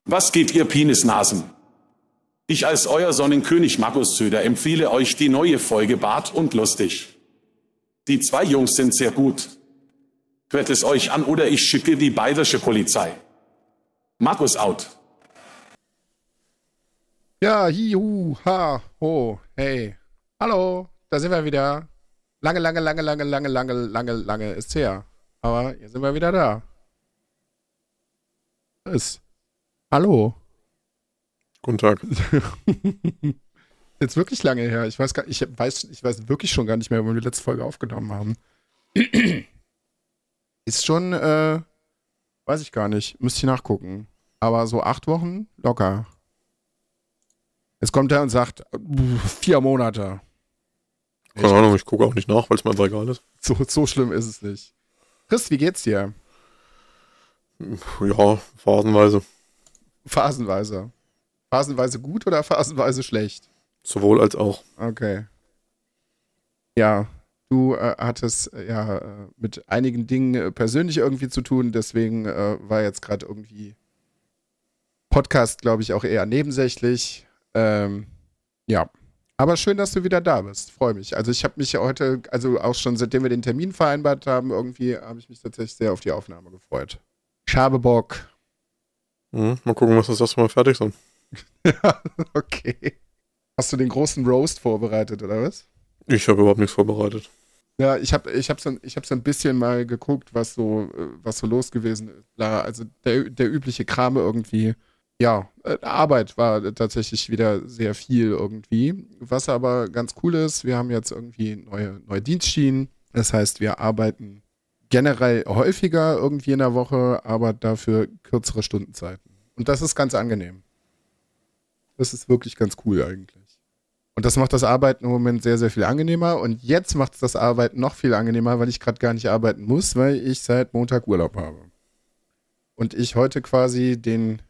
Was geht ihr Penisnasen? Ich als euer Sonnenkönig Markus Söder empfehle euch die neue Folge Bart und Lustig. Die zwei Jungs sind sehr gut. Hört es euch an oder ich schicke die bayerische Polizei. Markus out. Ja, hihu, ha, ho, hey. Hallo, da sind wir wieder. Lange ist her. Aber jetzt sind wir wieder da. Hallo. Guten Tag. Jetzt wirklich lange her. Ich weiß wirklich schon gar nicht mehr, wann wir die letzte Folge aufgenommen haben. Ist schon, weiß ich gar nicht. Müsste ich nachgucken. Aber so 8 Wochen locker. Jetzt kommt er und sagt, 4 Monate. Keine Ahnung, ich gucke auch nicht nach, weil es mir einfach egal ist. So schlimm ist es nicht. Chris, wie geht's dir? Ja, phasenweise. Phasenweise. Phasenweise gut oder phasenweise schlecht? Sowohl als auch. Okay. Ja, du hattest mit einigen Dingen persönlich irgendwie zu tun, deswegen war jetzt gerade irgendwie Podcast, glaube ich, auch eher nebensächlich. Ja. Aber schön, dass du wieder da bist. Freue mich. Also ich habe mich heute, also auch schon seitdem wir den Termin vereinbart haben, irgendwie habe ich mich tatsächlich sehr auf die Aufnahme gefreut. Ich habe Bock. Mal gucken, was das erste Mal fertig sind. Ja, okay. Hast du den großen Roast vorbereitet, oder was? Ich habe überhaupt nichts vorbereitet. Ja, ich hab so ein bisschen mal geguckt, was so los gewesen ist. Klar, also der übliche Kram irgendwie. Ja, Arbeit war tatsächlich wieder sehr viel irgendwie. Was aber ganz cool ist, wir haben jetzt irgendwie neue Dienstschienen. Das heißt, wir arbeiten generell häufiger irgendwie in der Woche, aber dafür kürzere Stundenzeiten. Und das ist ganz angenehm. Das ist wirklich ganz cool eigentlich. Und das macht das Arbeiten im Moment sehr, sehr viel angenehmer. Und jetzt macht es das Arbeiten noch viel angenehmer, weil ich gerade gar nicht arbeiten muss, weil ich seit Montag Urlaub habe. Und ich heute quasi den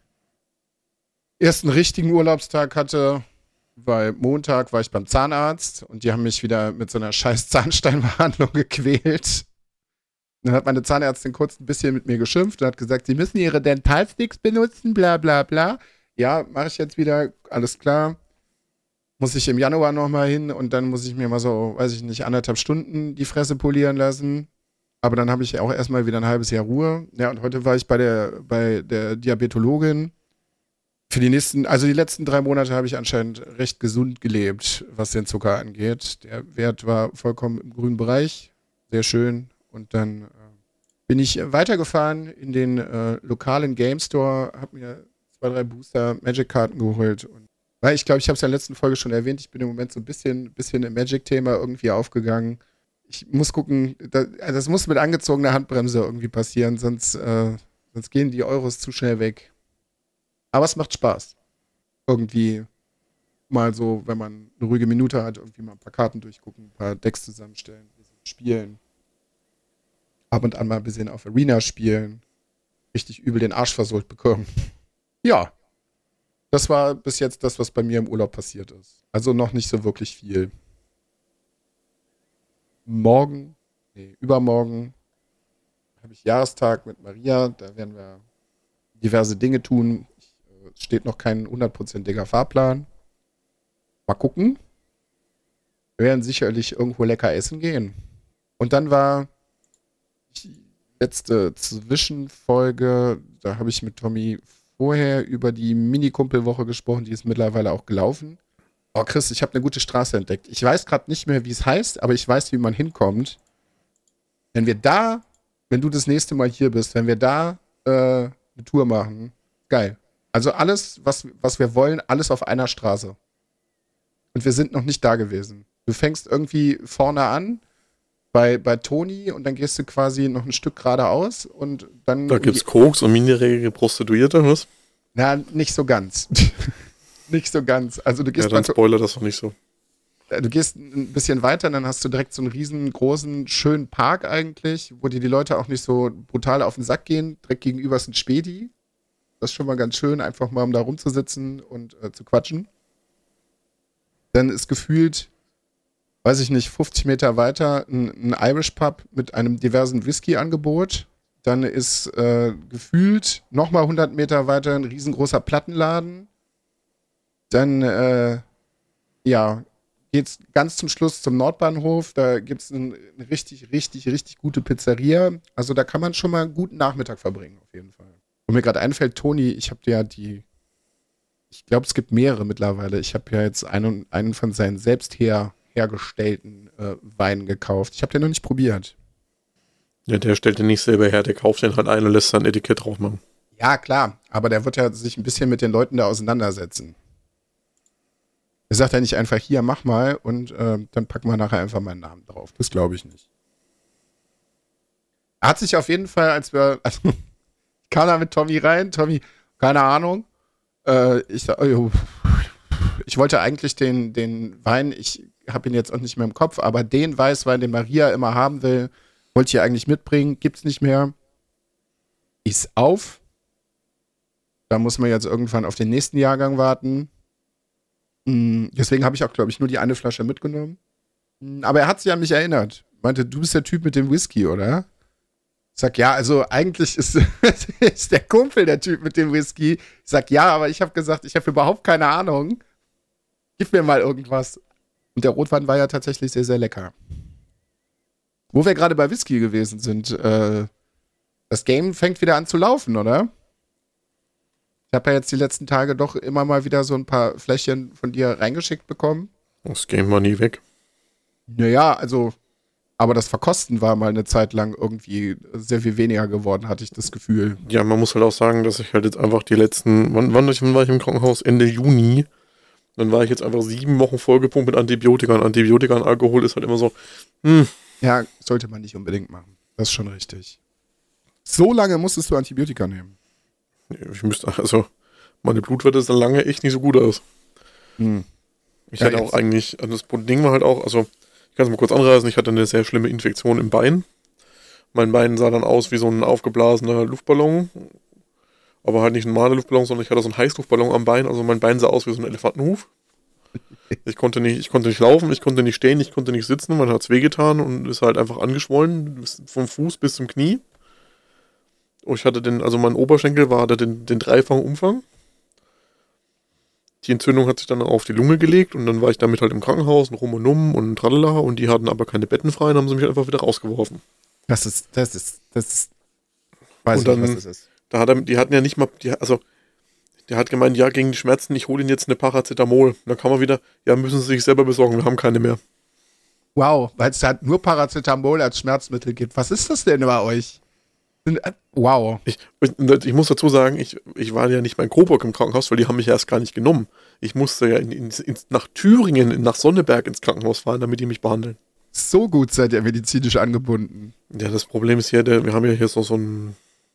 ersten richtigen Urlaubstag hatte, weil Montag war ich beim Zahnarzt und die haben mich wieder mit so einer scheiß Zahnsteinbehandlung gequält. Dann hat meine Zahnärztin kurz ein bisschen mit mir geschimpft und hat gesagt, sie müssen ihre Dentalsticks benutzen, bla bla bla. Ja, mache ich jetzt wieder, alles klar. Muss ich im Januar nochmal hin und dann muss ich mir mal so, weiß ich nicht, 1,5 Stunden die Fresse polieren lassen. Aber dann habe ich auch erstmal wieder ein halbes Jahr Ruhe. Ja, und heute war ich bei der Diabetologin. Die letzten 3 Monate habe ich anscheinend recht gesund gelebt, was den Zucker angeht. Der Wert war vollkommen im grünen Bereich. Sehr schön. Und dann bin ich weitergefahren in den lokalen Game Store, habe mir 2, 3 Booster Magic-Karten geholt. Weil ich glaube, ich habe es ja in der letzten Folge schon erwähnt, ich bin im Moment so ein bisschen im Magic-Thema irgendwie aufgegangen. Ich muss gucken, das muss mit angezogener Handbremse irgendwie passieren, sonst gehen die Euros zu schnell weg. Aber es macht Spaß. Irgendwie mal so, wenn man eine ruhige Minute hat, irgendwie mal ein paar Karten durchgucken, ein paar Decks zusammenstellen, ein bisschen spielen. Ab und an mal ein bisschen auf Arena spielen. Richtig übel den Arsch versohlt bekommen. Ja. Das war bis jetzt das, was bei mir im Urlaub passiert ist. Also noch nicht so wirklich viel. Übermorgen habe ich Jahrestag mit Maria. Da werden wir diverse Dinge tun. Es steht noch kein 100%iger Fahrplan. Mal gucken. Wir werden sicherlich irgendwo lecker essen gehen. Und dann war die letzte Zwischenfolge, da habe ich mit Tommy vorher über die Mini-Kumpelwoche gesprochen, die ist mittlerweile auch gelaufen. Oh Chris, ich habe eine gute Straße entdeckt. Ich weiß gerade nicht mehr, wie es heißt, aber ich weiß, wie man hinkommt. Wenn du das nächste Mal hier bist, wenn wir da eine Tour machen, geil. Also alles, was wir wollen, alles auf einer Straße. Und wir sind noch nicht da gewesen. Du fängst irgendwie vorne an, bei Toni, und dann gehst du quasi noch ein Stück geradeaus und dann... Da gibt's Koks und minderjährige Prostituierte, was? Na, nicht so ganz. Nicht so ganz. Also du gehst... Ja, dann spoiler das doch nicht so. Du gehst ein bisschen weiter, dann hast du direkt so einen riesengroßen, schönen Park eigentlich, wo dir die Leute auch nicht so brutal auf den Sack gehen. Direkt gegenüber ist ein Späti. Das ist schon mal ganz schön, einfach mal um da rumzusitzen und zu quatschen. Dann ist gefühlt, weiß ich nicht, 50 Meter weiter ein Irish Pub mit einem diversen Whisky-Angebot. Dann ist gefühlt nochmal 100 Meter weiter ein riesengroßer Plattenladen. Dann, geht's ganz zum Schluss zum Nordbahnhof. Da gibt's eine richtig, richtig, richtig gute Pizzeria. Also da kann man schon mal einen guten Nachmittag verbringen, auf jeden Fall. Und mir gerade einfällt, Toni, ich habe dir ja ich glaube, es gibt mehrere mittlerweile. Ich habe ja jetzt einen von seinen selbst hergestellten Weinen gekauft. Ich habe den noch nicht probiert. Ja, der stellt den nicht selber her, der kauft den halt ein und lässt sein Etikett drauf machen. Ja, klar, aber der wird ja sich ein bisschen mit den Leuten da auseinandersetzen. Er sagt ja nicht einfach, hier, mach mal und dann packen wir nachher einfach meinen Namen drauf. Das glaube ich nicht. Er hat sich auf jeden Fall, also ich kam da mit Tommy rein, Tommy, keine Ahnung, ich wollte eigentlich den Wein, ich habe ihn jetzt auch nicht mehr im Kopf, aber den Weißwein, den Maria immer haben will, wollte ich hier eigentlich mitbringen, gibt's nicht mehr. Ist auf. Da muss man jetzt irgendwann auf den nächsten Jahrgang warten. Deswegen habe ich auch, glaube ich, nur die eine Flasche mitgenommen. Aber er hat sich an mich erinnert. Meinte, du bist der Typ mit dem Whisky, oder? Ich sag, ja, also eigentlich ist der Kumpel der Typ mit dem Whisky. Ich sag, ja, aber ich habe gesagt, ich habe überhaupt keine Ahnung. Gib mir mal irgendwas. Und der Rotwein war ja tatsächlich sehr, sehr lecker. Wo wir gerade bei Whisky gewesen sind, das Game fängt wieder an zu laufen, oder? Ich habe ja jetzt die letzten Tage doch immer mal wieder so ein paar Fläschchen von dir reingeschickt bekommen. Das Game war nie weg. Naja, also, aber das Verkosten war mal eine Zeit lang irgendwie sehr viel weniger geworden, hatte ich das Gefühl. Ja, man muss halt auch sagen, dass ich halt jetzt einfach die letzten, wann war ich im Krankenhaus? Ende Juni. Dann war ich jetzt einfach 7 Wochen vollgepumpt mit Antibiotika. Und Antibiotika und Alkohol ist halt immer so, Ja, sollte man nicht unbedingt machen. Das ist schon richtig. So lange musstest du Antibiotika nehmen. ich müsste, also, meine Blutwerte sahen lange echt nicht so gut aus. Ich hatte auch eigentlich, also das Ding war halt auch, also, ich kann es mal kurz anreißen, ich hatte eine sehr schlimme Infektion im Bein. Mein Bein sah dann aus wie so ein aufgeblasener Luftballon. Aber halt nicht ein normaler Luftballon, sondern ich hatte so einen Heißluftballon am Bein. Also mein Bein sah aus wie so ein Elefantenhuf. Ich konnte nicht laufen, ich konnte nicht stehen, ich konnte nicht sitzen. Man hat es wehgetan und ist halt einfach angeschwollen, vom Fuß bis zum Knie. Und ich hatte mein Oberschenkel hatte den dreifachen Umfang. Die Entzündung hat sich dann auf die Lunge gelegt und dann war ich damit halt im Krankenhaus und rum und um und tralala und die hatten aber keine Betten frei und haben sie mich einfach wieder rausgeworfen. Das ist, weiß Und ich dann- nicht, was das ist. Die hatten ja nicht mal, der hat gemeint, ja, gegen die Schmerzen, ich hole Ihnen jetzt eine Paracetamol. Und dann kann man wieder, ja, müssen Sie sich selber besorgen, wir haben keine mehr. Wow, weil es halt nur Paracetamol als Schmerzmittel gibt. Was ist das denn bei euch? Wow. Ich muss dazu sagen, ich war ja nicht bei Coburg im Krankenhaus, weil die haben mich erst gar nicht genommen. Ich musste ja nach Thüringen, nach Sonneberg ins Krankenhaus fahren, damit die mich behandeln. So gut seid ihr medizinisch angebunden. Ja, das Problem ist hier, wir haben ja hier so ein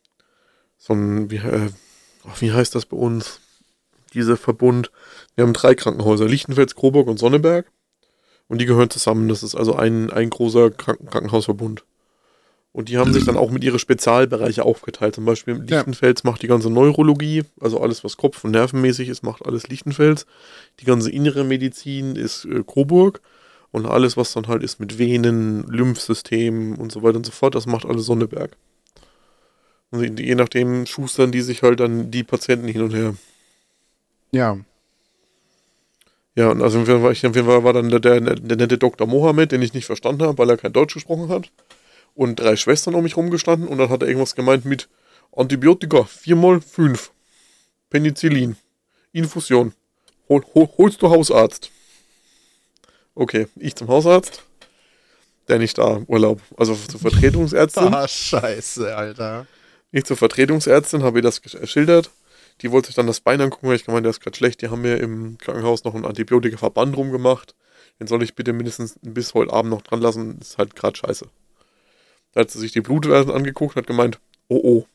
wie heißt das bei uns? Dieser Verbund. Wir haben 3 Krankenhäuser, Lichtenfels, Coburg und Sonneberg. Und die gehören zusammen. Das ist also ein großer Krankenhausverbund. Und die haben sich dann auch mit ihre Spezialbereiche aufgeteilt. Zum Beispiel Lichtenfels macht die ganze Neurologie, also alles, was Kopf- und Nervenmäßig ist, macht alles Lichtenfels. Die ganze innere Medizin ist Coburg. Und alles, was dann halt ist mit Venen, Lymphsystemen und so weiter und so fort, das macht alles Sonneberg. Und je nachdem schustern die sich halt dann die Patienten hin und her. Ja. Ja, und also auf jeden Fall war dann der nette Dr. Mohammed, den ich nicht verstanden habe, weil er kein Deutsch gesprochen hat. Und 3 Schwestern um mich rumgestanden und dann hat er irgendwas gemeint mit Antibiotika, 4x5, Penicillin, Infusion. Holst du Hausarzt? Okay, ich zum Hausarzt, der nicht da, Urlaub, also zur Vertretungsärztin. Ah, scheiße, Alter. Ich zur Vertretungsärztin habe ihr das geschildert. Die wollte sich dann das Bein angucken, weil ich gemeint, der ist gerade schlecht. Die haben mir im Krankenhaus noch einen Antibiotika-Verband rumgemacht. Den soll ich bitte mindestens bis heute Abend noch dran lassen. Ist halt gerade scheiße. Da hat sie sich die Blutwerte angeguckt und hat gemeint, oh.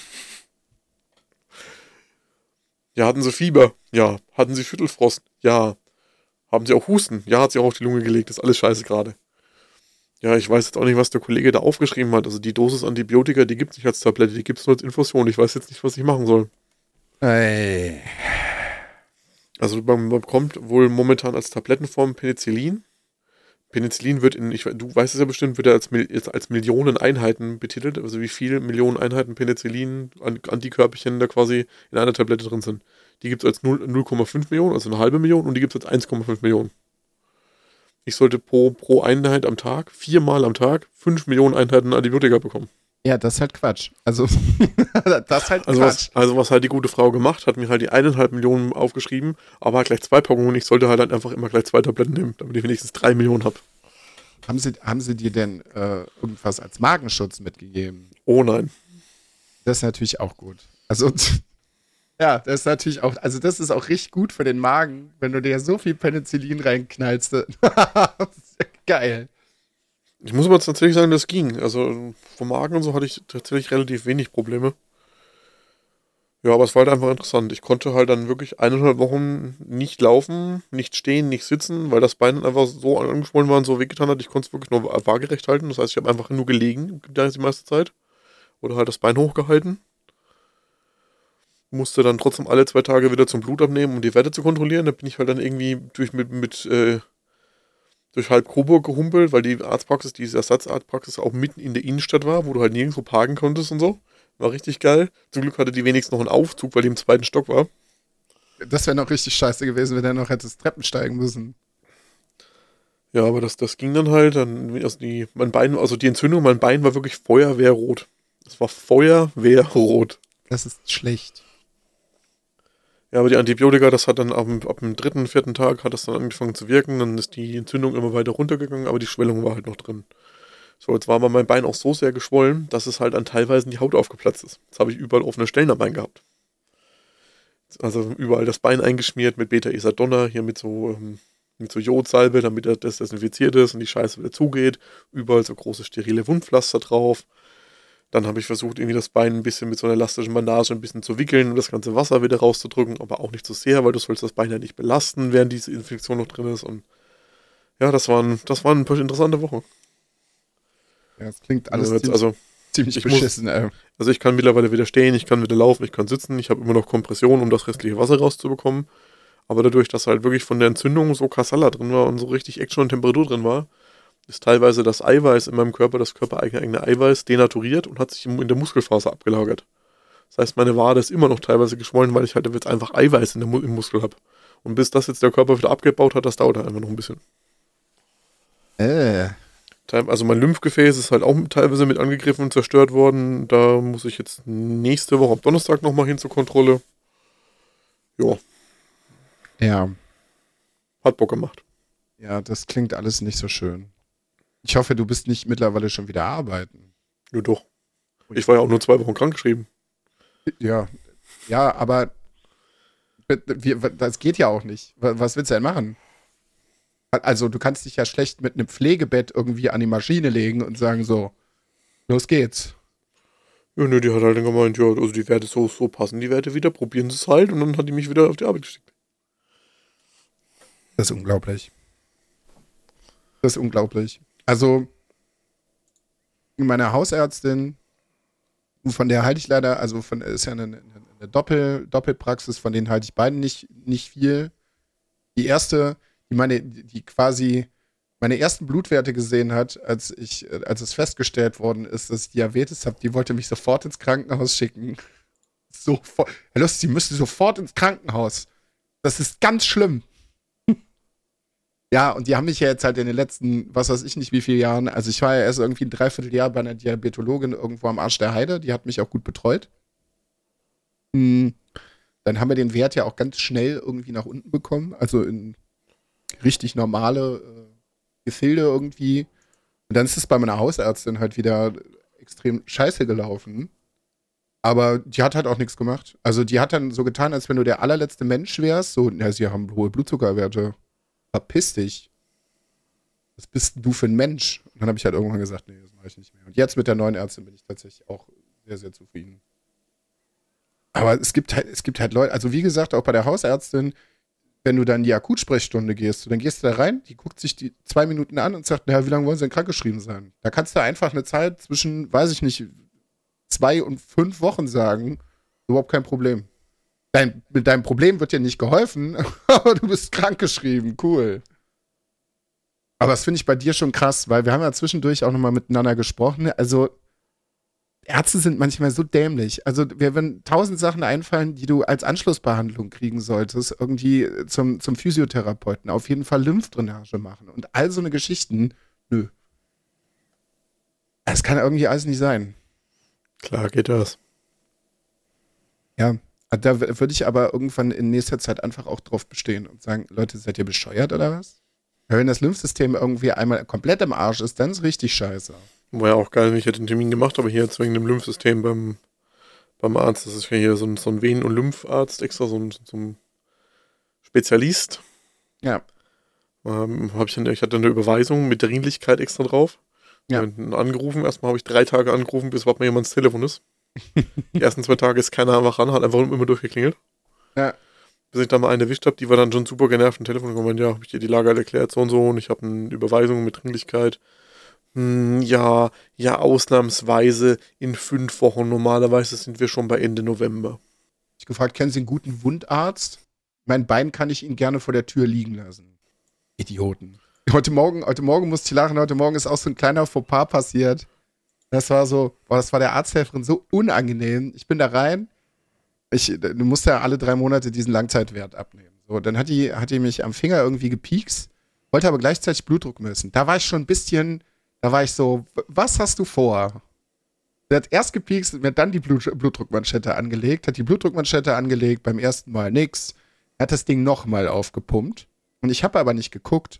Ja, hatten Sie Fieber? Ja. Hatten Sie Schüttelfrost? Ja. Haben Sie auch Husten? Ja, hat sie auch auf die Lunge gelegt. Ist alles scheiße gerade. Ja, ich weiß jetzt auch nicht, was der Kollege da aufgeschrieben hat. Also die Dosis Antibiotika, die gibt es nicht als Tablette, die gibt es nur als Infusion. Ich weiß jetzt nicht, was ich machen soll. Ey. Also man bekommt wohl momentan als Tablettenform Penicillin. Penicillin wird du weißt es ja bestimmt, wird er als Millionen Einheiten betitelt, also wie viele Millionen Einheiten Penicillin, Antikörperchen da quasi in einer Tablette drin sind. Die gibt es als 0,5 Millionen, also eine halbe Million, und die gibt es als 1,5 Millionen. Ich sollte pro Einheit am Tag, 4-mal am Tag, 5 Millionen Einheiten Antibiotika bekommen. Ja, das ist halt Quatsch. Also, das ist halt Quatsch. Quatsch. Was halt die gute Frau gemacht hat, mir halt die 1,5 Millionen aufgeschrieben, aber halt gleich 2 Packungen. Ich sollte halt einfach immer gleich 2 Tabletten nehmen, damit ich wenigstens 3 Millionen habe. Haben sie dir denn irgendwas als Magenschutz mitgegeben? Oh nein. Das ist natürlich auch gut. Also, ja, das ist natürlich auch, also das ist auch richtig gut für den Magen, wenn du dir so viel Penicillin reinknallst. Das ist ja geil. Ich muss aber tatsächlich sagen, das ging. Also vom Magen und so hatte ich tatsächlich relativ wenig Probleme. Ja, aber es war halt einfach interessant. Ich konnte halt dann wirklich 1,5 Wochen nicht laufen, nicht stehen, nicht sitzen, weil das Bein einfach so angeschwollen war und so wehgetan hat. Ich konnte es wirklich nur waagerecht halten. Das heißt, ich habe einfach nur gelegen die meiste Zeit. Oder halt das Bein hochgehalten. Musste dann trotzdem alle 2 Tage wieder zum Blut abnehmen, um die Werte zu kontrollieren. Da bin ich halt dann irgendwie durch halb Coburg gehumpelt, weil die Arztpraxis, diese Ersatzarztpraxis auch mitten in der Innenstadt war, wo du halt nirgendwo parken konntest und so. War richtig geil. Zum Glück hatte die wenigstens noch einen Aufzug, weil die im 2. Stock war. Das wäre noch richtig scheiße gewesen, wenn er noch hätte Treppen steigen müssen. Ja, aber das ging dann halt. Also die Entzündung, mein Bein war wirklich feuerwehrrot. Es war feuerwehrrot. Das ist schlecht. Ja, aber die Antibiotika, das hat dann ab dem 3., 4. Tag hat das dann angefangen zu wirken. Dann ist die Entzündung immer weiter runtergegangen, aber die Schwellung war halt noch drin. So, jetzt war aber mein Bein auch so sehr geschwollen, dass es halt an teilweise die Haut aufgeplatzt ist. Jetzt habe ich überall offene Stellen am Bein gehabt. Also überall das Bein eingeschmiert mit Beta-Isadonna, hier mit so Jodsalbe, damit das desinfiziert ist und die Scheiße wieder zugeht. Überall so große sterile Wundpflaster drauf. Dann habe ich versucht, irgendwie das Bein ein bisschen mit so einer elastischen Bandage ein bisschen zu wickeln, um das ganze Wasser wieder rauszudrücken, aber auch nicht zu sehr, weil du sollst das Bein ja nicht belasten, während diese Infektion noch drin ist. Und ja, das waren ein paar interessante Wochen. Ja, das klingt alles ziemlich beschissen, ey. Also ich kann mittlerweile wieder stehen, ich kann wieder laufen, ich kann sitzen, ich habe immer noch Kompression, um das restliche Wasser rauszubekommen. Aber dadurch, dass halt wirklich von der Entzündung so Kassala drin war und so richtig Action und Temperatur drin war, ist teilweise das Eiweiß in meinem Körper, das körpereigene Eiweiß, denaturiert und hat sich in der Muskelfaser abgelagert. Das heißt, meine Wade ist immer noch teilweise geschwollen, weil ich halt jetzt einfach Eiweiß im Muskel habe. Und bis das jetzt der Körper wieder abgebaut hat, das dauert halt einfach noch ein bisschen. Also mein Lymphgefäß ist halt auch teilweise mit angegriffen und zerstört worden. Da muss ich jetzt nächste Woche am Donnerstag nochmal hin zur Kontrolle. Jo. Ja. Hat Bock gemacht. Ja, das klingt alles nicht so schön. Ich hoffe, du bist nicht mittlerweile schon wieder arbeiten. Ja, doch. Ich war ja auch nur 2 Wochen krankgeschrieben. Ja, aber das geht ja auch nicht. Was willst du denn machen? Also, du kannst dich ja schlecht mit einem Pflegebett irgendwie an die Maschine legen und sagen so, los geht's. Ja, ne, die hat halt dann gemeint, ja, also die Werte so passen, die Werte wieder, probieren sie es halt, und dann hat die mich wieder auf die Arbeit geschickt. Das ist unglaublich. Das ist unglaublich. Also, meine Hausärztin, von der halte ich leider, also ist ja eine Doppelpraxis, von denen halte ich beiden nicht viel. Die erste, die quasi meine ersten Blutwerte gesehen hat, als es festgestellt worden ist, dass ich Diabetes habe, die wollte mich sofort ins Krankenhaus schicken. Herr Lust, Sie müssen sofort ins Krankenhaus. Das ist ganz schlimm. Ja, und die haben mich ja jetzt halt in den letzten, was weiß ich nicht wie viele Jahren, also ich war ja erst irgendwie ein Dreivierteljahr bei einer Diabetologin irgendwo am Arsch der Heide, die hat mich auch gut betreut. Dann haben wir den Wert ja auch ganz schnell irgendwie nach unten bekommen, also in richtig normale Gefilde irgendwie. Und dann ist es bei meiner Hausärztin halt wieder extrem scheiße gelaufen. Aber die hat halt auch nichts gemacht. Also die hat dann so getan, als wenn du der allerletzte Mensch wärst, so, ja, sie haben hohe Blutzuckerwerte. Verpiss dich. Was bist denn du für ein Mensch? Und dann habe ich halt irgendwann gesagt, nee, das mache ich nicht mehr. Und jetzt mit der neuen Ärztin bin ich tatsächlich auch sehr, sehr zufrieden. Aber es gibt halt Leute, also wie gesagt, auch bei der Hausärztin, wenn du dann in die Akutsprechstunde gehst, dann gehst du da rein, die guckt sich die 2 Minuten an und sagt, naja, wie lange wollen sie denn krankgeschrieben sein? Da kannst du einfach eine Zeit zwischen, weiß ich nicht, 2 und 5 Wochen sagen, überhaupt kein Problem. Mit deinem Problem wird dir nicht geholfen, aber du bist krankgeschrieben, cool. Aber das finde ich bei dir schon krass, weil wir haben ja zwischendurch auch nochmal miteinander gesprochen. Also Ärzte sind manchmal so dämlich. Also mir werden 1000 Sachen einfallen, die du als Anschlussbehandlung kriegen solltest, irgendwie zum Physiotherapeuten. Auf jeden Fall Lymphdrainage machen und all so eine Geschichten. Nö. Das kann irgendwie alles nicht sein. Klar geht das. Ja, da würde ich aber irgendwann in nächster Zeit einfach auch drauf bestehen und sagen, Leute, seid ihr bescheuert oder was? Weil wenn das Lymphsystem irgendwie einmal komplett im Arsch ist, dann ist richtig scheiße. War ja auch geil, ich hätte den Termin gemacht, aber hier jetzt wegen dem Lymphsystem beim Arzt, das ist ja hier so ein Venen- und Lympharzt extra, so ein Spezialist. Ja. Ich hatte eine Überweisung mit Dringlichkeit extra drauf. Ja. Angerufen, erstmal habe ich 3 Tage angerufen, bis überhaupt mal jemand ans Telefon ist. Die ersten 2 Tage ist keiner einfach ran, hat einfach immer durchgeklingelt. Ja. Bis ich da mal eine erwischt habe, die war dann schon super genervt am Telefon gekommen, ja, habe ich dir die Lage halt erklärt, so und so, und ich habe eine Überweisung mit Dringlichkeit. Ja, ausnahmsweise in 5 Wochen, normalerweise sind wir schon bei Ende November. Ich gefragt, kennen Sie einen guten Wundarzt? Mein Bein kann ich Ihnen gerne vor der Tür liegen lassen. Idioten. Heute Morgen musste ich lachen, heute Morgen ist auch so ein kleiner Fauxpas passiert. Das war so, das war der Arzthelferin so unangenehm. Ich bin da rein, du musst ja alle 3 Monate diesen Langzeitwert abnehmen. So, dann hat die mich am Finger irgendwie gepiekst, wollte aber gleichzeitig Blutdruck messen. Da war ich schon ein bisschen, da war ich so, was hast du vor? Der hat erst gepiekst, mir dann die Blutdruckmanschette angelegt, beim ersten Mal nix, hat das Ding nochmal aufgepumpt und ich habe aber nicht geguckt.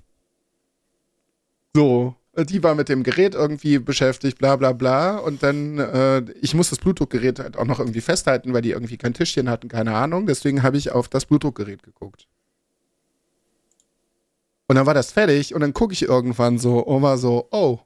So, die war mit dem Gerät irgendwie beschäftigt, bla bla bla. Und dann, ich muss das Blutdruckgerät halt auch noch irgendwie festhalten, weil die irgendwie kein Tischchen hatten, keine Ahnung. Deswegen habe ich auf das Blutdruckgerät geguckt. Und dann war das fertig und dann gucke ich irgendwann so und war so, oh.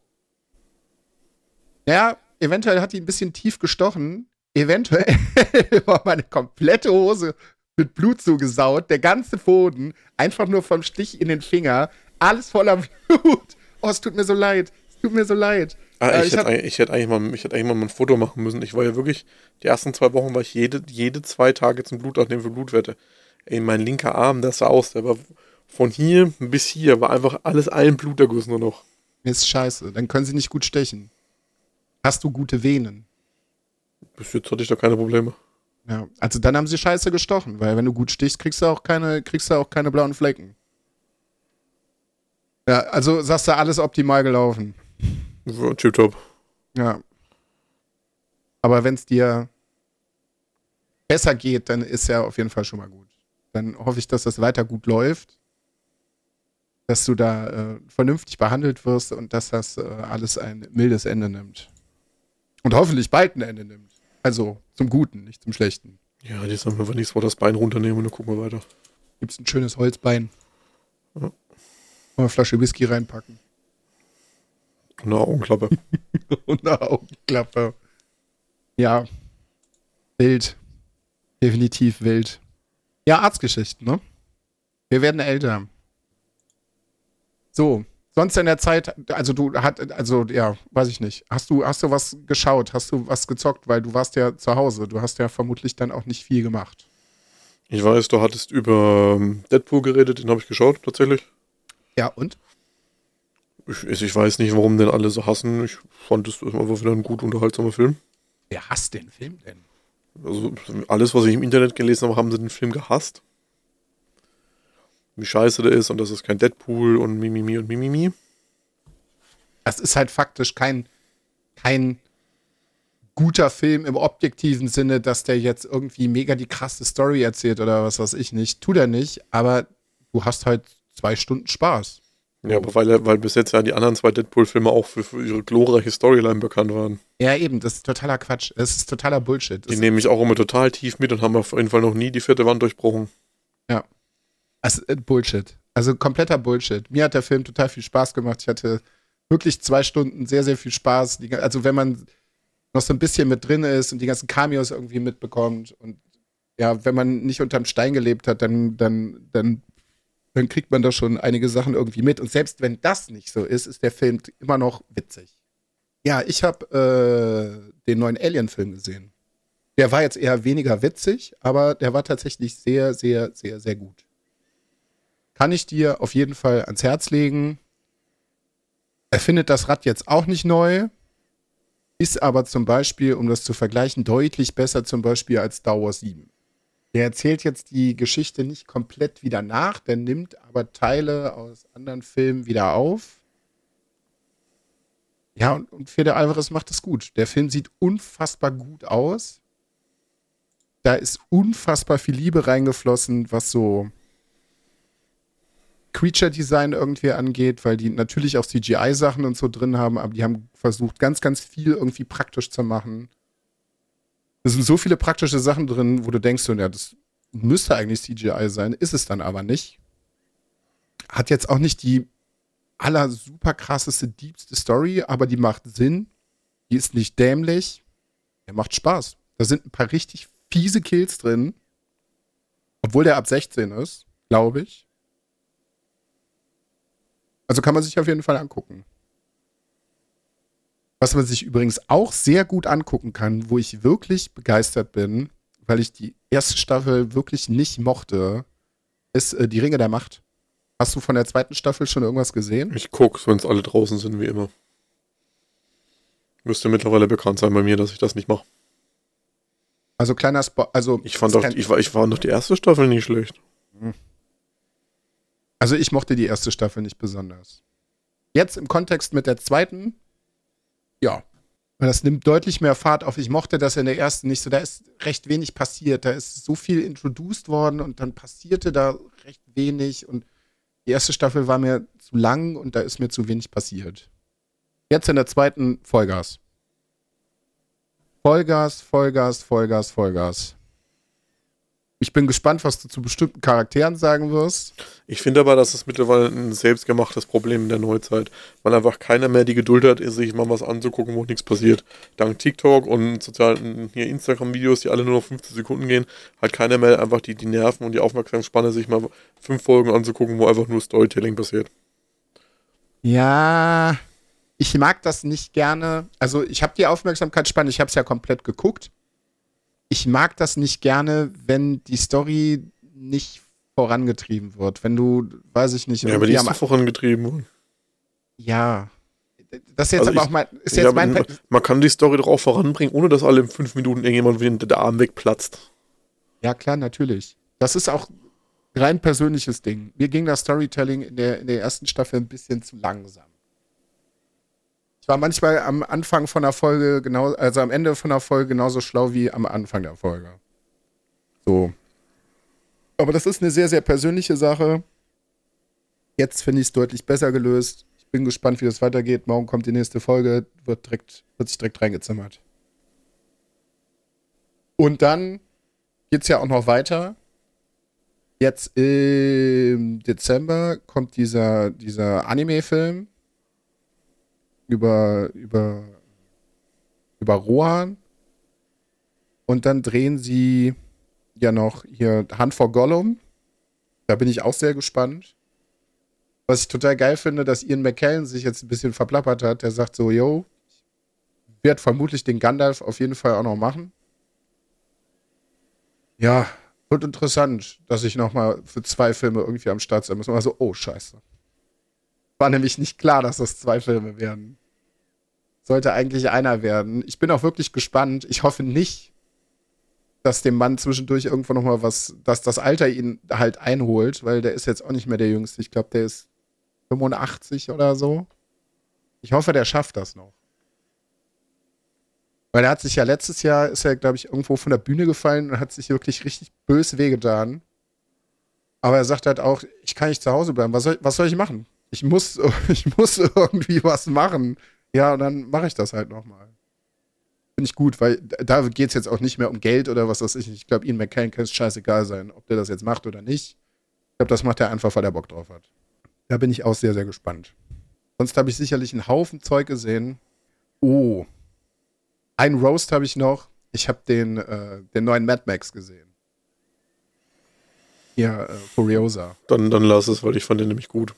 Ja, eventuell hat die ein bisschen tief gestochen. Eventuell war meine komplette Hose mit Blut zugesaut, der ganze Boden, einfach nur vom Stich in den Finger, alles voller Blut. Oh, es tut mir so leid. Ich hätte eigentlich mal ein Foto machen müssen. Ich war ja wirklich, die ersten 2 Wochen war ich jede 2 Tage zum Blutabnehmen für Blutwerte. Ey, mein linker Arm, das sah aus, der war von hier bis hier, war einfach alles ein Bluterguss nur noch. Ist scheiße, dann können sie nicht gut stechen. Hast du gute Venen? Bis jetzt hatte ich da keine Probleme. Ja, also dann haben sie scheiße gestochen, weil wenn du gut stichst, kriegst du auch keine blauen Flecken. Ja, also sagst du, alles optimal gelaufen. Ja, Tip-top. Ja. Aber wenn es dir besser geht, dann ist ja auf jeden Fall schon mal gut. Dann hoffe ich, dass das weiter gut läuft, dass du da vernünftig behandelt wirst und dass das alles ein mildes Ende nimmt. Und hoffentlich bald ein Ende nimmt. Also zum Guten, nicht zum Schlechten. Ja, die sagen einfach nichts, wo das Bein runternehmen und dann gucken wir weiter. Gibt's ein schönes Holzbein. Ja. Eine Flasche Whisky reinpacken. Und eine Augenklappe. Und eine Augenklappe. Ja. Wild. Definitiv wild. Ja, Arztgeschichten, ne? Wir werden älter. So. Sonst in der Zeit, weiß ich nicht. Hast du was geschaut? Hast du was gezockt? Weil du warst ja zu Hause. Du hast ja vermutlich dann auch nicht viel gemacht. Ich weiß, du hattest über Deadpool geredet, den habe ich geschaut, tatsächlich. Ja, und? Ich weiß nicht, warum den alle so hassen. Ich fand es einfach wieder ein gut unterhaltsamer Film. Wer hasst den Film denn? Also alles, was ich im Internet gelesen habe, haben sie den Film gehasst. Wie scheiße der ist und das ist kein Deadpool und Mimimi und Mimimi. Das ist halt faktisch kein guter Film im objektiven Sinne, dass der jetzt irgendwie mega die krasse Story erzählt oder was weiß ich nicht. Tut er nicht, aber du hast halt 2 Stunden Spaß. Ja, aber weil bis jetzt ja die anderen 2 Deadpool-Filme auch für ihre glorreiche Storyline bekannt waren. Ja, eben, das ist totaler Quatsch. Das ist totaler Bullshit. Die nehme ich auch immer total tief mit und haben auf jeden Fall noch nie die 4. Wand durchbrochen. Ja. Also, Bullshit. Also kompletter Bullshit. Mir hat der Film total viel Spaß gemacht. Ich hatte wirklich 2 Stunden sehr, sehr viel Spaß. Also wenn man noch so ein bisschen mit drin ist und die ganzen Cameos irgendwie mitbekommt und ja, wenn man nicht unterm Stein gelebt hat, dann kriegt man da schon einige Sachen irgendwie mit. Und selbst wenn das nicht so ist, ist der Film immer noch witzig. Ja, ich habe den neuen Alien-Film gesehen. Der war jetzt eher weniger witzig, aber der war tatsächlich sehr, sehr, sehr, sehr gut. Kann ich dir auf jeden Fall ans Herz legen. Er findet das Rad jetzt auch nicht neu, ist aber zum Beispiel, um das zu vergleichen, deutlich besser zum Beispiel als Star Wars 7. Der erzählt jetzt die Geschichte nicht komplett wieder nach, der nimmt aber Teile aus anderen Filmen wieder auf. Ja, und Fede Alvarez macht das gut. Der Film sieht unfassbar gut aus. Da ist unfassbar viel Liebe reingeflossen, was so Creature-Design irgendwie angeht, weil die natürlich auch CGI-Sachen und so drin haben, aber die haben versucht, ganz, ganz viel irgendwie praktisch zu machen. Es sind so viele praktische Sachen drin, wo du denkst, ja, das müsste eigentlich CGI sein, ist es dann aber nicht. Hat jetzt auch nicht die super krasseste, diebste Story, aber die macht Sinn. Die ist nicht dämlich. Der macht Spaß. Da sind ein paar richtig fiese Kills drin. Obwohl der ab 16 ist, glaube ich. Also kann man sich auf jeden Fall angucken. Was man sich übrigens auch sehr gut angucken kann, wo ich wirklich begeistert bin, weil ich die erste Staffel wirklich nicht mochte, ist die Ringe der Macht. Hast du von der zweiten Staffel schon irgendwas gesehen? Ich guck's, wenn es alle draußen sind, wie immer. Müsste mittlerweile bekannt sein bei mir, dass ich das nicht mache. Also kleiner ich fand doch die erste Staffel nicht schlecht. Also ich mochte die erste Staffel nicht besonders. Jetzt im Kontext mit der zweiten, ja. Das nimmt deutlich mehr Fahrt auf. Ich mochte das in der ersten nicht so. Da ist recht wenig passiert. Da ist so viel introduced worden und dann passierte da recht wenig. Und die erste Staffel war mir zu lang und da ist mir zu wenig passiert. Jetzt in der zweiten Vollgas. Vollgas. Ich bin gespannt, was du zu bestimmten Charakteren sagen wirst. Ich finde aber, dass es mittlerweile ein selbstgemachtes Problem in der Neuzeit, weil einfach keiner mehr die Geduld hat, sich mal was anzugucken, wo nichts passiert. Dank TikTok und sozialen Instagram-Videos, die alle nur noch 15 Sekunden gehen, hat keiner mehr einfach die Nerven und die Aufmerksamkeitsspanne, sich mal 5 Folgen anzugucken, wo einfach nur Storytelling passiert. Ja, ich mag das nicht gerne. Also ich habe die Aufmerksamkeitsspanne, ich habe es ja komplett geguckt. Ich mag das nicht gerne, wenn die Story nicht vorangetrieben wird. Wenn du, weiß ich nicht, ja, aber die ist doch vorangetrieben worden. Ja. Das ist jetzt also aber auch mein. Ist jetzt man kann die Story doch auch voranbringen, ohne dass alle in 5 Minuten irgendjemand der Arm wegplatzt. Ja, klar, natürlich. Das ist auch rein persönliches Ding. Mir ging das Storytelling in der ersten Staffel ein bisschen zu langsam. Ich war manchmal am Anfang von der Folge also am Ende von der Folge genauso schlau wie am Anfang der Folge. So. Aber das ist eine sehr, sehr persönliche Sache. Jetzt finde ich es deutlich besser gelöst. Ich bin gespannt, wie das weitergeht. Morgen kommt die nächste Folge, wird sich direkt reingezimmert. Und dann geht's ja auch noch weiter. Jetzt im Dezember kommt dieser Anime-Film über Rohan. Und dann drehen sie ja noch hier Hunt for Gollum. Da bin ich auch sehr gespannt. Was ich total geil finde, dass Ian McKellen sich jetzt ein bisschen verplappert hat. Der sagt so, yo, ich werde vermutlich den Gandalf auf jeden Fall auch noch machen. Ja, wird interessant, dass ich nochmal für 2 Filme irgendwie am Start sein muss. Und so, oh, scheiße. War nämlich nicht klar, dass das 2 Filme werden. Sollte eigentlich einer werden. Ich bin auch wirklich gespannt. Ich hoffe nicht, dass dem Mann zwischendurch irgendwo nochmal dass das Alter ihn halt einholt, weil der ist jetzt auch nicht mehr der Jüngste. Ich glaube, der ist 85 oder so. Ich hoffe, der schafft das noch. Weil er hat sich ja letztes Jahr, ist er, glaube ich, irgendwo von der Bühne gefallen und hat sich wirklich richtig böse wehgetan. Aber er sagt halt auch, ich kann nicht zu Hause bleiben. Was soll ich machen? Ich muss irgendwie was machen. Ja, und dann mache ich das halt nochmal. Finde ich gut, weil da geht es jetzt auch nicht mehr um Geld oder was weiß ich. Ich glaube, Ian McKellen kann es scheißegal sein, ob der das jetzt macht oder nicht. Ich glaube, das macht er einfach, weil er Bock drauf hat. Da bin ich auch sehr, sehr gespannt. Sonst habe ich sicherlich einen Haufen Zeug gesehen. Oh. Ein Roast habe ich noch. Ich habe den neuen Mad Max gesehen. Ja, Furiosa. Dann lass es, weil ich fand den nämlich gut.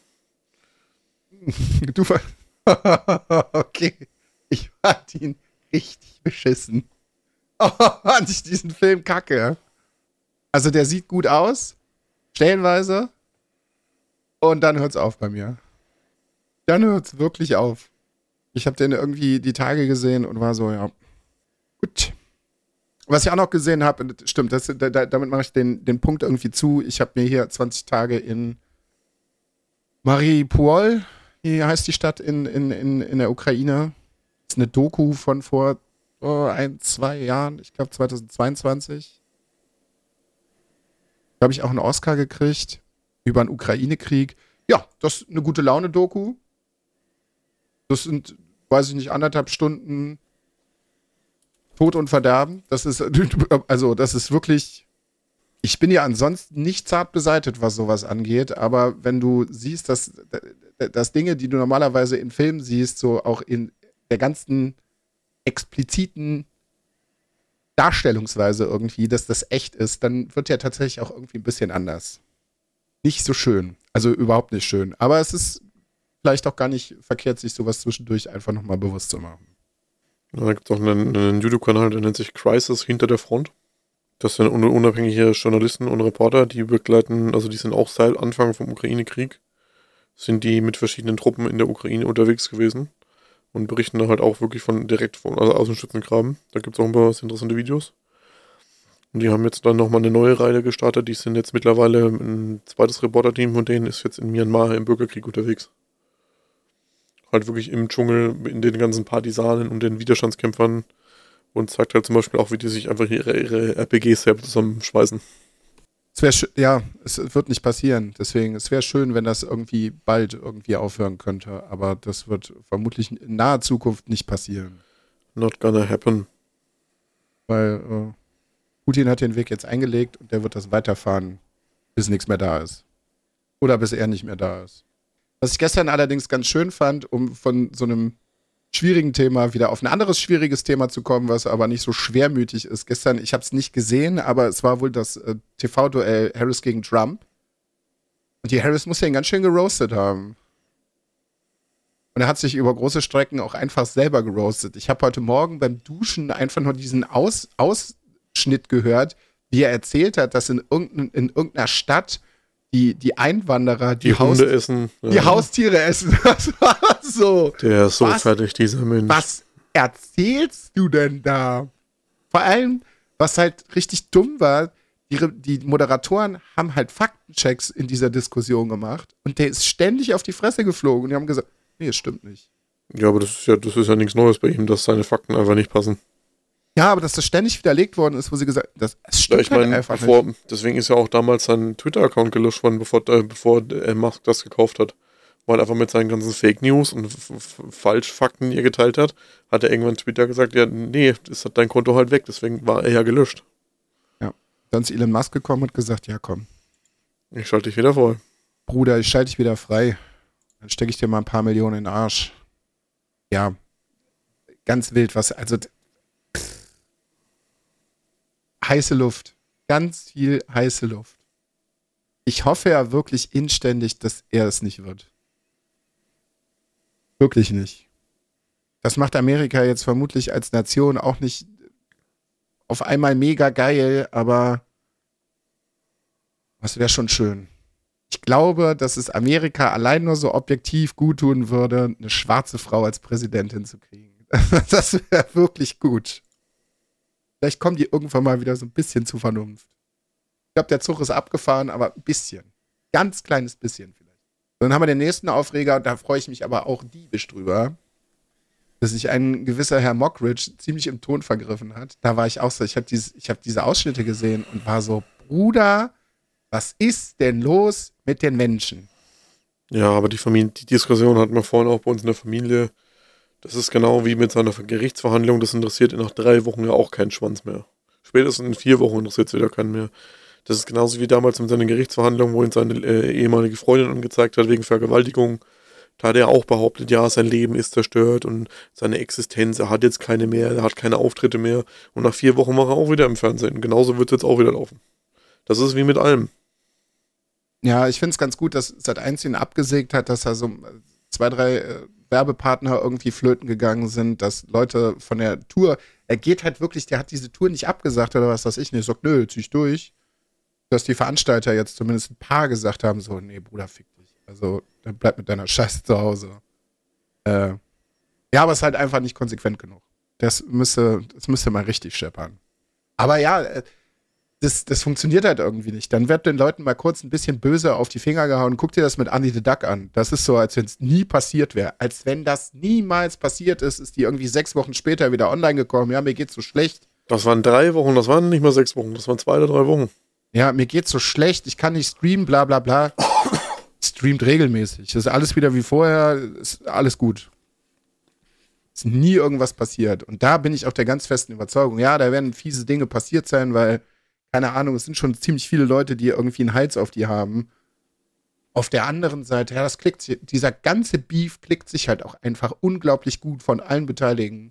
Du okay. Ich fand ihn richtig beschissen. Oh, fand ich diesen Film kacke. Also der sieht gut aus. Stellenweise. Und dann hört's auf bei mir. Dann hört's wirklich auf. Ich habe den irgendwie die Tage gesehen und war so, ja, gut. Was ich auch noch gesehen habe, stimmt, damit mache ich den Punkt irgendwie zu. Ich habe mir hier 20 Tage in Mariupol, wie heißt die Stadt in der Ukraine? Das ist eine Doku von vor 2 Jahren, ich glaube 2022. Da habe ich auch einen Oscar gekriegt über den Ukraine-Krieg. Ja, das ist eine gute Laune-Doku. Das sind, weiß ich nicht, 1,5 Stunden Tod und Verderben. Das ist wirklich. Ich bin ja ansonsten nicht zart beseitet, was sowas angeht, aber wenn du siehst, dass Dinge, die du normalerweise in Filmen siehst, so auch in der ganzen expliziten Darstellungsweise irgendwie, dass das echt ist, dann wird ja tatsächlich auch irgendwie ein bisschen anders. Nicht so schön. Also überhaupt nicht schön. Aber es ist vielleicht auch gar nicht verkehrt, sich sowas zwischendurch einfach nochmal bewusst zu machen. Da gibt es auch einen YouTube-Kanal, der nennt sich Crisis hinter der Front. Das sind unabhängige Journalisten und Reporter, die begleiten, also die sind auch seit Anfang vom Ukraine-Krieg, sind die mit verschiedenen Truppen in der Ukraine unterwegs gewesen und berichten da halt auch wirklich also aus dem Schützengraben. Da gibt es auch ein paar interessante Videos. Und die haben jetzt dann nochmal eine neue Reihe gestartet. Die sind jetzt mittlerweile ein zweites Reporter-Team von denen ist jetzt in Myanmar im Bürgerkrieg unterwegs. Halt wirklich im Dschungel, in den ganzen Partisanen und den Widerstandskämpfern und zeigt halt zum Beispiel auch, wie die sich einfach ihre RPGs selber zusammenschmeißen. Es wird nicht passieren. Deswegen, es wäre schön, wenn das irgendwie bald irgendwie aufhören könnte. Aber das wird vermutlich in naher Zukunft nicht passieren. Not gonna happen. Weil Putin hat den Weg jetzt eingelegt und der wird das weiterfahren, bis nichts mehr da ist. Oder bis er nicht mehr da ist. Was ich gestern allerdings ganz schön fand, um von so einem schwierigen Thema wieder auf ein anderes schwieriges Thema zu kommen, was aber nicht so schwermütig ist. Gestern, ich habe es nicht gesehen, aber es war wohl das TV-Duell Harris gegen Trump. Und die Harris muss ja ihn ganz schön geroastet haben. Und er hat sich über große Strecken auch einfach selber geroastet. Ich habe heute Morgen beim Duschen einfach nur diesen Ausschnitt gehört, wie er erzählt hat, dass in irgendeiner Stadt die Einwanderer, die Hunde essen. Ja. Die Haustiere essen. Das war so. Der ist so fertig, dieser Mensch. Was erzählst du denn da? Vor allem, was halt richtig dumm war, die Moderatoren haben halt Faktenchecks in dieser Diskussion gemacht und der ist ständig auf die Fresse geflogen und die haben gesagt, nee, es stimmt nicht. Ja, aber das ist ja nichts Neues bei ihm, dass seine Fakten einfach nicht passen. Ja, aber dass das ständig widerlegt worden ist, wo sie gesagt haben, das stimmt halt einfach nicht. Deswegen ist ja auch damals sein Twitter-Account gelöscht worden, bevor Musk das gekauft hat. Weil einfach mit seinen ganzen Fake News und Falschfakten, die er geteilt hat, hat er irgendwann Twitter gesagt, ja, nee, das hat dein Konto halt weg, deswegen war er ja gelöscht. Ja, dann ist Elon Musk gekommen und gesagt, ja komm. Ich schalte dich wieder frei. Bruder, ich schalte dich wieder frei. Dann stecke ich dir mal ein paar Millionen in den Arsch. Ja, ganz wild, heiße Luft. Ganz viel heiße Luft. Ich hoffe ja wirklich inständig, dass er es nicht wird. Wirklich nicht. Das macht Amerika jetzt vermutlich als Nation auch nicht auf einmal mega geil, aber das wäre schon schön. Ich glaube, dass es Amerika allein nur so objektiv gut tun würde, eine schwarze Frau als Präsidentin zu kriegen. Das wäre wirklich gut. Vielleicht kommen die irgendwann mal wieder so ein bisschen zu Vernunft. Ich glaube, der Zug ist abgefahren, aber ein bisschen. Ganz kleines bisschen vielleicht. Dann haben wir den nächsten Aufreger, da freue ich mich aber auch diebisch drüber, dass sich ein gewisser Herr Mockridge ziemlich im Ton vergriffen hat. Da war ich auch so, ich habe diese Ausschnitte gesehen und war so, Bruder, was ist denn los mit den Menschen? Ja, aber die Diskussion hatten wir vorhin auch bei uns in der Familie. Das ist genau wie mit seiner Gerichtsverhandlung, das interessiert nach 3 Wochen ja auch keinen Schwanz mehr. Spätestens in 4 Wochen interessiert es wieder keinen mehr. Das ist genauso wie damals mit seiner Gerichtsverhandlung, wo ihn seine ehemalige Freundin angezeigt hat wegen Vergewaltigung. Da hat er auch behauptet, ja, sein Leben ist zerstört und seine Existenz, er hat jetzt keine mehr, er hat keine Auftritte mehr. Und nach 4 Wochen war er auch wieder im Fernsehen. Genauso wird es jetzt auch wieder laufen. Das ist wie mit allem. Ja, ich finde es ganz gut, dass Sat.1 ihn abgesägt hat, dass er so 2, 3 Werbepartner irgendwie flöten gegangen sind, dass Leute von der Tour, er geht halt wirklich, der hat diese Tour nicht abgesagt oder was weiß ich nicht, sagt, nö, zieh ich durch. Dass die Veranstalter jetzt zumindest ein paar gesagt haben, so, nee, Bruder, fick dich. Also, dann bleib mit deiner Scheiße zu Hause. Ja, aber es ist halt einfach nicht konsequent genug. Das müsste mal richtig scheppern. Aber ja, das funktioniert halt irgendwie nicht. Dann wird den Leuten mal kurz ein bisschen böse auf die Finger gehauen. Guck dir das mit Andy the Duck an. Das ist so, als wenn es nie passiert wäre. Als wenn das niemals passiert ist, ist die irgendwie 6 Wochen später wieder online gekommen. Ja, mir geht's so schlecht. Das waren 3 Wochen, das waren nicht mal 6 Wochen, das waren 2 oder 3 Wochen. Ja, mir geht's so schlecht, ich kann nicht streamen, bla bla bla. Streamt regelmäßig. Das ist alles wieder wie vorher, ist alles gut. Ist nie irgendwas passiert. Und da bin ich auch der ganz festen Überzeugung. Ja, da werden fiese Dinge passiert sein, weil, keine Ahnung, es sind schon ziemlich viele Leute, die irgendwie einen Hals auf die haben. Auf der anderen Seite, ja, dieser ganze Beef klickt sich halt auch einfach unglaublich gut von allen Beteiligten.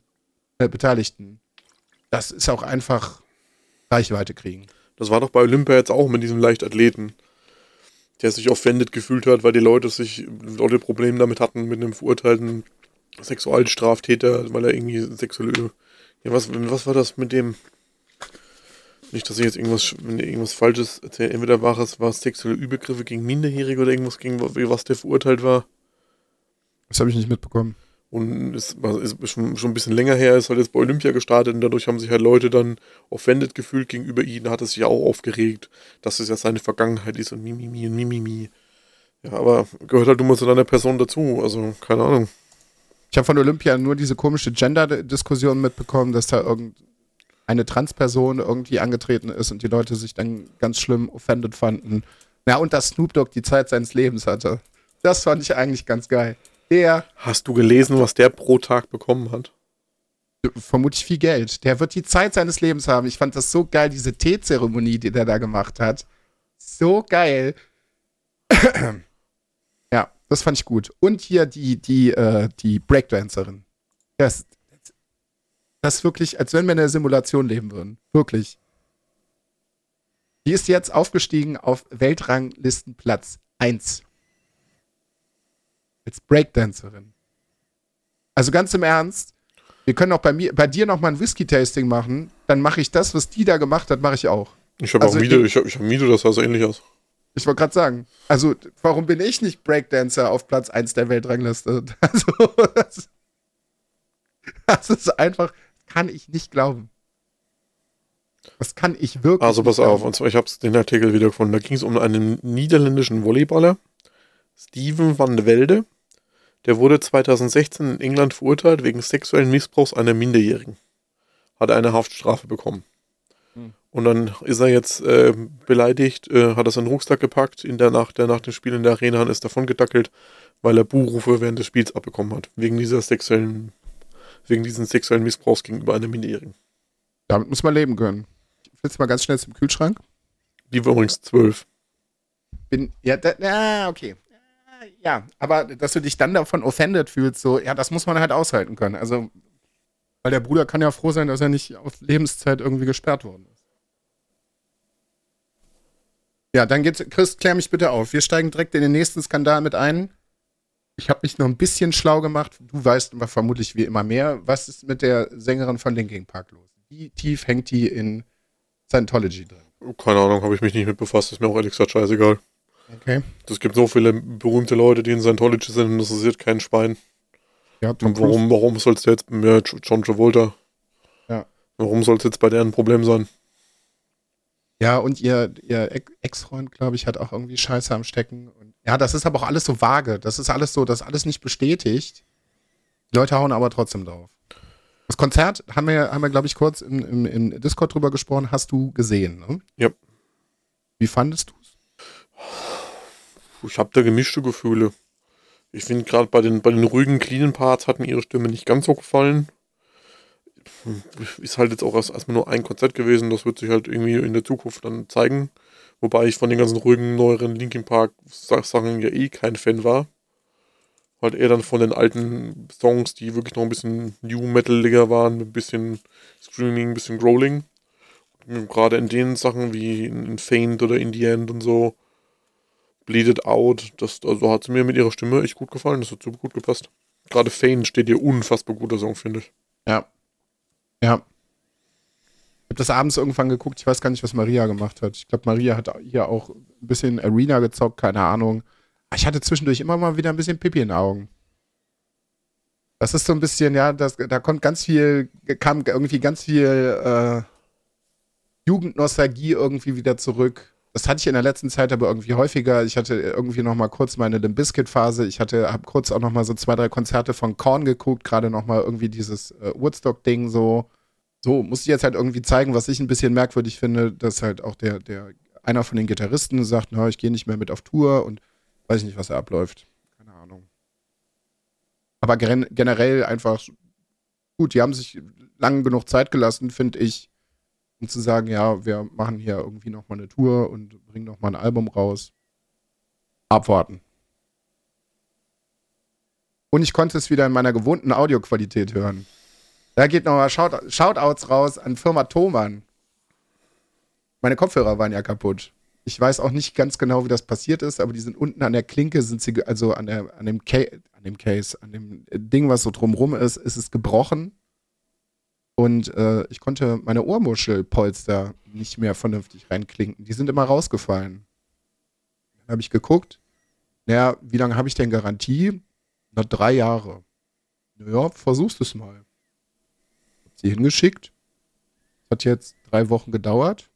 Das ist auch einfach Reichweite kriegen. Das war doch bei Olympia jetzt auch mit diesem Leichtathleten, der sich offended gefühlt hat, weil die Leute Probleme damit hatten mit einem verurteilten Sexualstraftäter, weil er irgendwie sexuelle... Ja, was war das mit dem... Nicht, dass ich jetzt irgendwas Falsches erzähle. Entweder war es sexuelle Übergriffe gegen Minderjährige oder irgendwas, gegen was der verurteilt war. Das habe ich nicht mitbekommen. Und es ist schon ein bisschen länger her, ist halt jetzt bei Olympia gestartet und dadurch haben sich halt Leute dann offended gefühlt gegenüber ihm. Da hat es sich auch aufgeregt, dass es ja seine Vergangenheit ist und Mimimi. Ja, aber gehört halt immer zu deiner Person dazu, also keine Ahnung. Ich habe von Olympia nur diese komische Gender-Diskussion mitbekommen, dass da irgendeine Transperson irgendwie angetreten ist und die Leute sich dann ganz schlimm offended fanden. Ja, und dass Snoop Dogg die Zeit seines Lebens hatte. Das fand ich eigentlich ganz geil. Hast du gelesen, was der pro Tag bekommen hat? Vermutlich viel Geld. Der wird die Zeit seines Lebens haben. Ich fand das so geil, diese Teezeremonie, die der da gemacht hat. So geil. Ja, das fand ich gut. Und hier die Breakdancerin. Das ist wirklich, als wenn wir in einer Simulation leben würden. Wirklich. Die ist jetzt aufgestiegen auf Weltranglistenplatz 1. Als Breakdancerin. Also ganz im Ernst, wir können auch bei dir noch mal ein Whisky-Tasting machen, dann mache ich das, was die da gemacht hat, mache ich auch. Ich habe auch ein Video, ich hab ein Video, das sah so ähnlich aus. Ich wollte gerade sagen, also warum bin ich nicht Breakdancer auf Platz 1 der Weltrangliste? Also, das ist einfach, kann ich nicht glauben. Das kann ich wirklich Also pass nicht auf, glauben. und zwar, ich habe den Artikel wieder gefunden, da ging es um einen niederländischen Volleyballer, Steven van de Velde. Der wurde 2016 in England verurteilt wegen sexuellen Missbrauchs einer Minderjährigen. Hat eine Haftstrafe bekommen. Und dann ist er jetzt beleidigt, hat er seinen Rucksack gepackt nach dem Spiel in der Arena und ist davon gedackelt, weil er Buhrufe während des Spiels abbekommen hat. Wegen diesen sexuellen Missbrauchs gegenüber einer Minderjährigen. Damit muss man leben können. Ich will jetzt mal ganz schnell zum Kühlschrank. Die war übrigens 12. Okay. Ja, aber dass du dich dann davon offended fühlst, so, ja, das muss man halt aushalten können. Also, weil der Bruder kann ja froh sein, dass er nicht auf Lebenszeit irgendwie gesperrt worden ist. Ja, dann geht's, Chris, klär mich bitte auf. Wir steigen direkt in den nächsten Skandal mit ein. Ich habe mich noch ein bisschen schlau gemacht. Du weißt immer vermutlich wie immer mehr. Was ist mit der Sängerin von Linkin Park los? Wie tief hängt die in Scientology drin? Keine Ahnung, habe ich mich nicht mit befasst. Ist mir auch ehrlich gesagt scheißegal. Okay. Es gibt so viele berühmte Leute, die in Scientology sind und das interessiert kein Schwein. Ja, Tom Und Cruise. warum soll es jetzt, John Travolta, Ja. warum soll es jetzt bei der ein Problem sein? Ja, und ihr Ex-Freund, glaube ich, hat auch irgendwie Scheiße am Stecken. Und ja, das ist aber auch alles so vage. Das ist alles nicht bestätigt. Die Leute hauen aber trotzdem drauf. Das Konzert haben wir glaube ich, kurz im Discord drüber gesprochen, hast du gesehen, ne? Ja. Wie fandest du es? Ich habe da gemischte Gefühle. Ich finde gerade bei den ruhigen, cleanen Parts hat mir ihre Stimme nicht ganz so gefallen. Ist halt jetzt auch erstmal nur ein Konzert gewesen, das wird sich halt irgendwie in der Zukunft dann zeigen. Wobei ich von den ganzen ruhigen, neueren Linkin Park Sachen ja kein Fan war. Halt eher dann von den alten Songs, die wirklich noch ein bisschen New Metaliger waren, mit ein bisschen Screaming, ein bisschen Growling. Gerade in den Sachen wie in Faint oder In the End und so, Bleed It Out, also hat sie mir mit ihrer Stimme echt gut gefallen, das hat super gut gepasst. Gerade Faint steht ihr unfassbar guter Song, finde ich. Ja. Ja. Ich habe das abends irgendwann geguckt, ich weiß gar nicht, was Maria gemacht hat. Ich glaube, Maria hat hier auch ein bisschen Arena gezockt, keine Ahnung. Ich hatte zwischendurch immer mal wieder ein bisschen Pipi in den Augen. Das ist so ein bisschen, ja, da kam irgendwie ganz viel Jugendnostalgie irgendwie wieder zurück. Das hatte ich in der letzten Zeit aber irgendwie häufiger. Ich hatte irgendwie noch mal kurz meine Limp Bizkit-Phase. Habe kurz auch noch mal so 2, 3 Konzerte von Korn geguckt. Gerade noch mal irgendwie dieses Woodstock-Ding so. So, muss ich jetzt halt irgendwie zeigen, was ich ein bisschen merkwürdig finde, dass halt auch einer von den Gitarristen sagt, na, ich gehe nicht mehr mit auf Tour und weiß ich nicht, was da abläuft. Keine Ahnung. Aber generell einfach gut, die haben sich lang genug Zeit gelassen, finde ich, um zu sagen, ja, wir machen hier irgendwie nochmal eine Tour und bringen nochmal ein Album raus. Abwarten. Und ich konnte es wieder in meiner gewohnten Audioqualität hören. Da geht nochmal Shoutouts raus an Firma Thomann. Meine Kopfhörer waren ja kaputt. Ich weiß auch nicht ganz genau, wie das passiert ist, aber die sind unten an der Klinke, also an dem Case, an dem Ding, was so drumrum ist es gebrochen. Und ich konnte meine Ohrmuschelpolster nicht mehr vernünftig reinklinken. Die sind immer rausgefallen. Dann habe ich geguckt, naja, wie lange habe ich denn Garantie? Na, 3 Jahre. Naja, versuchst es mal. Hab sie hingeschickt. Hat jetzt 3 Wochen gedauert.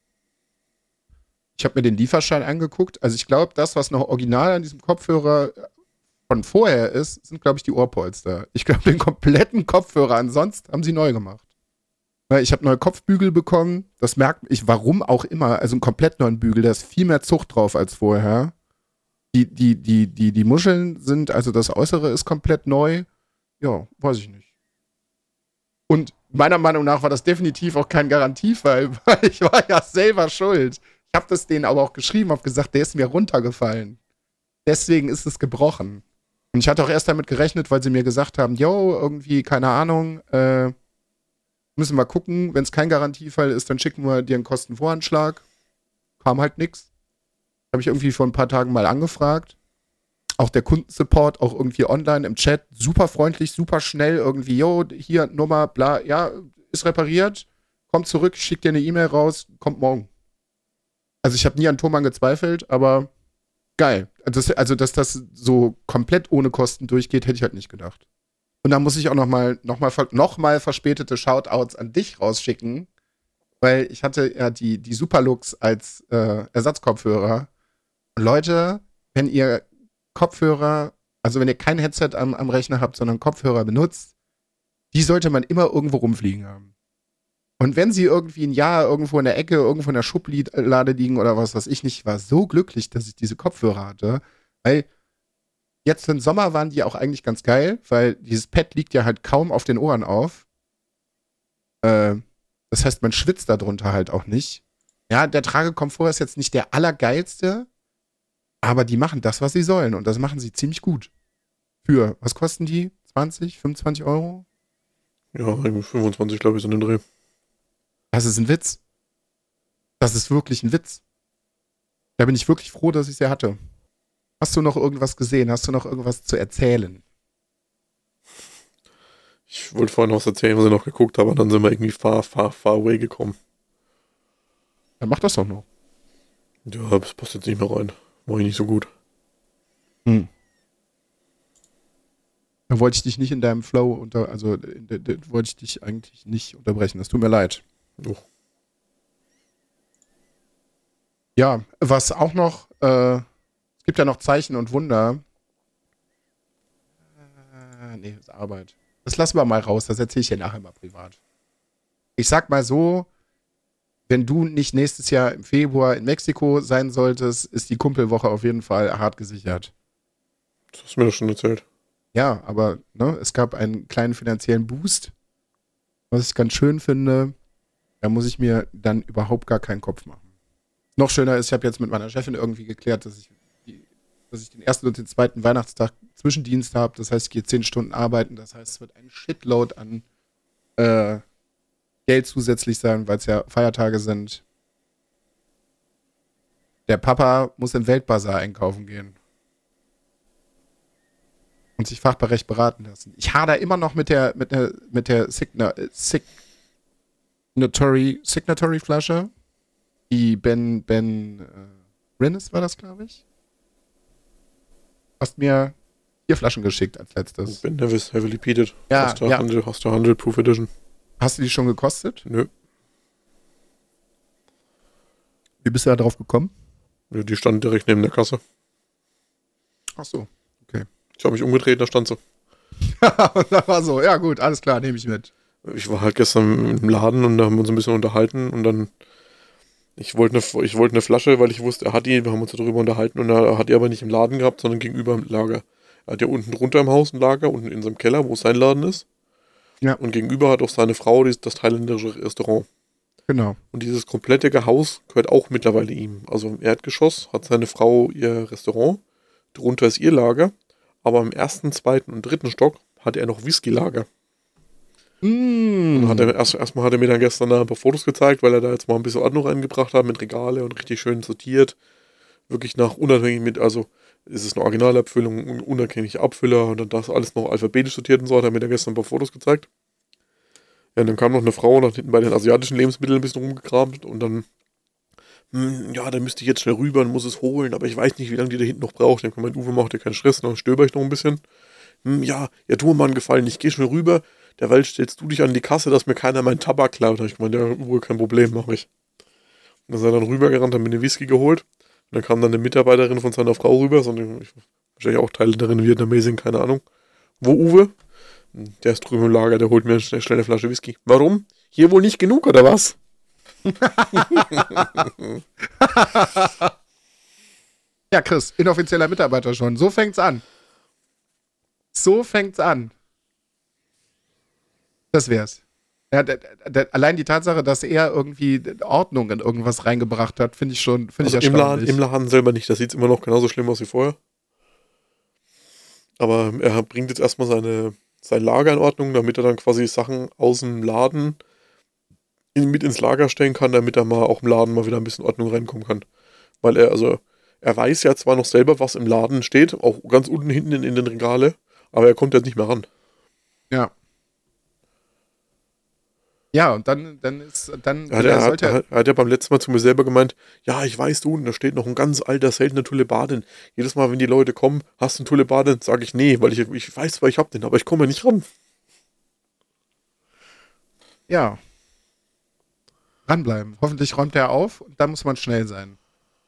Ich habe mir den Lieferschein angeguckt. Also ich glaube, das, was noch original an diesem Kopfhörer von vorher ist, sind, glaube ich, die Ohrpolster. Ich glaube, den kompletten Kopfhörer ansonsten haben sie neu gemacht. Weil ich habe neue Kopfbügel bekommen. Das merkt ich, warum auch immer. Also einen komplett neuen Bügel. Da ist viel mehr Zucht drauf als vorher. Die Muscheln sind, also das Äußere ist komplett neu. Ja, weiß ich nicht. Und meiner Meinung nach war das definitiv auch kein Garantiefall, weil ich war ja selber schuld. Ich habe das denen aber auch geschrieben, habe gesagt, der ist mir runtergefallen. Deswegen ist es gebrochen. Und ich hatte auch erst damit gerechnet, weil sie mir gesagt haben, yo, irgendwie, keine Ahnung, müssen wir gucken, wenn es kein Garantiefall ist, dann schicken wir dir einen Kostenvoranschlag. Kam halt nix. Habe ich irgendwie vor ein paar Tagen mal angefragt. Auch der Kundensupport, auch irgendwie online im Chat, super freundlich, super schnell, irgendwie, yo, hier, Nummer, bla, ja, ist repariert, kommt zurück, schickt dir eine E-Mail raus, kommt morgen. Also ich habe nie an Thomann gezweifelt, aber geil. Also, dass das so komplett ohne Kosten durchgeht, hätte ich halt nicht gedacht. Und da muss ich auch noch mal verspätete Shoutouts an dich rausschicken, weil ich hatte ja die Superlux als Ersatzkopfhörer. Und Leute, wenn ihr Kopfhörer, also wenn ihr kein Headset am Rechner habt, sondern Kopfhörer benutzt, die sollte man immer irgendwo rumfliegen haben. Und wenn sie irgendwie ein Jahr irgendwo in der Ecke, irgendwo in der Schublade liegen oder was weiß ich nicht, war so glücklich, dass ich diese Kopfhörer hatte, weil jetzt im Sommer waren die auch eigentlich ganz geil, weil dieses Pad liegt ja halt kaum auf den Ohren auf. Das heißt, man schwitzt darunter halt auch nicht. Ja, der Tragekomfort ist jetzt nicht der allergeilste, aber die machen das, was sie sollen. Und das machen sie ziemlich gut. Was kosten die? 20, 25 Euro? Ja, irgendwie 25, glaube ich, so in den Dreh. Das ist ein Witz. Das ist wirklich ein Witz. Da bin ich wirklich froh, dass ich sie hatte. Hast du noch irgendwas gesehen? Hast du noch irgendwas zu erzählen? Ich wollte vorhin noch was erzählen, was ich noch geguckt habe, aber dann sind wir irgendwie far away gekommen. Dann mach das doch noch. Ja, das passt jetzt nicht mehr rein. War ich nicht so gut. Da wollte ich dich nicht in deinem Flow wollte ich dich eigentlich nicht unterbrechen. Das tut mir leid. Oh. Ja, was auch noch, es gibt ja noch Zeichen und Wunder. Nee, das ist Arbeit. Das lassen wir mal raus, das erzähle ich dir nachher mal privat. Ich sag mal so, wenn du nicht nächstes Jahr im Februar in Mexiko sein solltest, ist die Kumpelwoche auf jeden Fall hart gesichert. Das hast du mir doch schon erzählt. Ja, aber es gab einen kleinen finanziellen Boost, was ich ganz schön finde. Da muss ich mir dann überhaupt gar keinen Kopf machen. Noch schöner ist, ich habe jetzt mit meiner Chefin irgendwie geklärt, dass ich den ersten und den zweiten Weihnachtstag Zwischendienst habe. Das heißt, ich gehe 10 Stunden arbeiten. Das heißt, es wird ein Shitload an Geld zusätzlich sein, weil es ja Feiertage sind. Der Papa muss im Weltbazar einkaufen gehen. Und sich fachberecht beraten lassen. Ich hader immer noch mit der Signatory-Flasche. Die Ben Rinnes war das, glaube ich. Hast mir 4 Flaschen geschickt als letztes. Ben Nevis, Heavily Peated. Ja, Hast du ja. 100 Proof Edition. Hast du die schon gekostet? Nö. Wie bist du da drauf gekommen? Ja, die stand direkt neben der Kasse. Ach so. Ich habe mich umgedreht, da stand sie. Und dann war so, ja gut, alles klar, nehme ich mit. Ich war halt gestern im Laden und da haben wir uns ein bisschen unterhalten und dann ich wollte eine Flasche, weil ich wusste, er hat die, wir haben uns darüber unterhalten und er hat die aber nicht im Laden gehabt, sondern gegenüber im Lager. Er hat ja unten drunter im Haus ein Lager, unten in seinem Keller, wo sein Laden ist. Ja. Und gegenüber hat auch seine Frau das thailändische Restaurant. Genau. Und dieses komplette Haus gehört auch mittlerweile ihm. Also im Erdgeschoss hat seine Frau ihr Restaurant, drunter ist ihr Lager, aber im 1., 2. und 3. Stock hat er noch Whisky-Lager. Und erstmal hat er mir dann gestern ein paar Fotos gezeigt, weil er da jetzt mal ein bisschen Ordnung reingebracht hat mit Regale und richtig schön sortiert. Wirklich nach unabhängig mit, also ist es eine Originalabfüllung, unabhängige Abfüller und dann das alles noch alphabetisch sortiert und so, hat er mir dann gestern ein paar Fotos gezeigt. Ja, und dann kam noch eine Frau und hat hinten bei den asiatischen Lebensmitteln ein bisschen rumgekramt und dann, ja, dann müsste ich jetzt schnell rüber und muss es holen, aber ich weiß nicht, wie lange die da hinten noch braucht. Dann kommt mein Uwe, macht dir keinen Stress, dann stöber ich noch ein bisschen. Ja, tu mir mal einen Gefallen, ich gehe schnell rüber, derweil stellst du dich an die Kasse, dass mir keiner meinen Tabak klaut. Da habe ich gemeint, ja, Uwe, kein Problem, mache ich. Und dann ist er dann rübergerannt, hat mir eine Whisky geholt. Und dann kam dann eine Mitarbeiterin von seiner Frau rüber, sondern wahrscheinlich auch Teile darin Vietnamesien, keine Ahnung. Wo Uwe? Der ist drüben im Lager, der holt mir schnell eine Flasche Whisky. Warum? Hier wohl nicht genug, oder was? Ja, Chris, inoffizieller Mitarbeiter schon. So fängt's an. Das wär's. Ja, allein die Tatsache, dass er irgendwie Ordnung in irgendwas reingebracht hat, finde ich erstaunlich. Im Laden selber nicht, das sieht immer noch genauso schlimm aus wie vorher. Aber er bringt jetzt erstmal sein Lager in Ordnung, damit er dann quasi Sachen aus dem Laden mit ins Lager stellen kann, damit er mal auch im Laden mal wieder ein bisschen Ordnung reinkommen kann. Weil er weiß ja zwar noch selber, was im Laden steht, auch ganz unten hinten in den Regale, aber er kommt jetzt nicht mehr ran. Ja. Ja, und dann Er hat ja beim letzten Mal zu mir selber gemeint, ja, ich weiß, da steht noch ein ganz alter, seltener Tulebadin. Jedes Mal, wenn die Leute kommen, hast du einen Tulebadin? Sage ich, nee, weil ich weiß zwar, ich hab den, aber ich komme nicht ran. Ja. Dranbleiben. Hoffentlich räumt er auf und dann muss man schnell sein.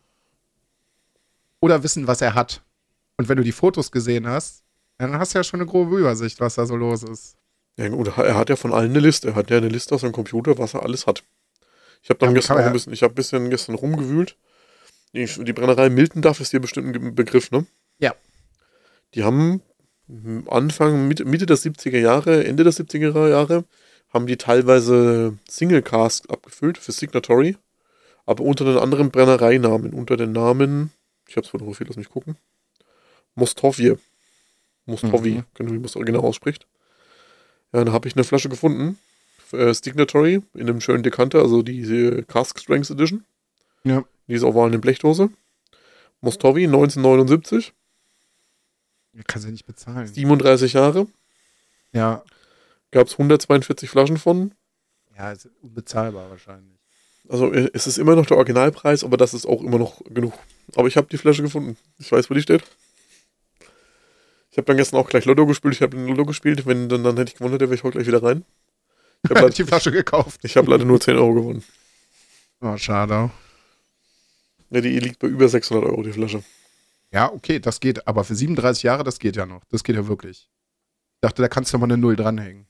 Oder wissen, was er hat. Und wenn du die Fotos gesehen hast, dann hast du ja schon eine grobe Übersicht, was da so los ist. Ja gut, er hat ja von allen eine Liste. Er hat ja eine Liste auf seinem Computer, was er alles hat. Ich habe dann ein bisschen gestern rumgewühlt. Die Brennerei Miltenduff ist dir bestimmt ein Begriff, ne? Ja. Die haben Mitte der 70er Jahre, Ende der 70er Jahre, haben die teilweise Single Casks abgefüllt für Signatory, aber unter den anderen Brennereinamen, unter den Namen, ich habe es fotografiert, lass mich gucken, Mostovi, wie man das original ausspricht. Ja, dann habe ich eine Flasche gefunden, Signatory, in einem schönen Dekanter, also diese Cask Strengths Edition. Ja. Diese ovalen Blechdose. Mostovi, 1979. Kannst du nicht bezahlen. 37 Jahre. Ja. Gab es 142 Flaschen von. Ja, ist unbezahlbar wahrscheinlich. Also es ist immer noch der Originalpreis, aber das ist auch immer noch genug. Aber ich habe die Flasche gefunden. Ich weiß, wo die steht. Ich habe dann gestern auch gleich Lotto gespielt. Ich habe Lotto gespielt. Dann hätte ich gewonnen, der wäre ich heute gleich wieder rein. Ich habe die Flasche gekauft. Ich habe leider nur 10 Euro gewonnen. Oh, schade. Ja, die liegt bei über 600 Euro, die Flasche. Ja, okay, das geht. Aber für 37 Jahre, das geht ja noch. Das geht ja wirklich. Ich dachte, da kannst du mal eine Null dranhängen.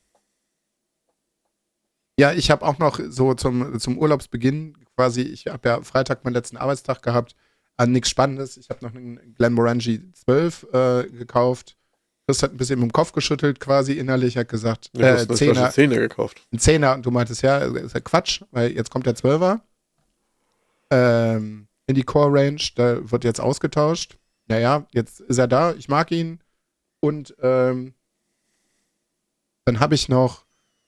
Ja, ich habe auch noch so zum Urlaubsbeginn quasi, ich habe ja Freitag meinen letzten Arbeitstag gehabt, nichts Spannendes. Ich habe noch einen Glenmorangie 12 gekauft. Chris hat ein bisschen mit dem Kopf geschüttelt quasi innerlich, hat gesagt, du hast eine Zehner gekauft. Ein Zehner und du meintest, ja, ist ja Quatsch, weil jetzt kommt der 12er in die Core Range, da wird jetzt ausgetauscht. Naja, jetzt ist er da, ich mag ihn. Und dann habe ich noch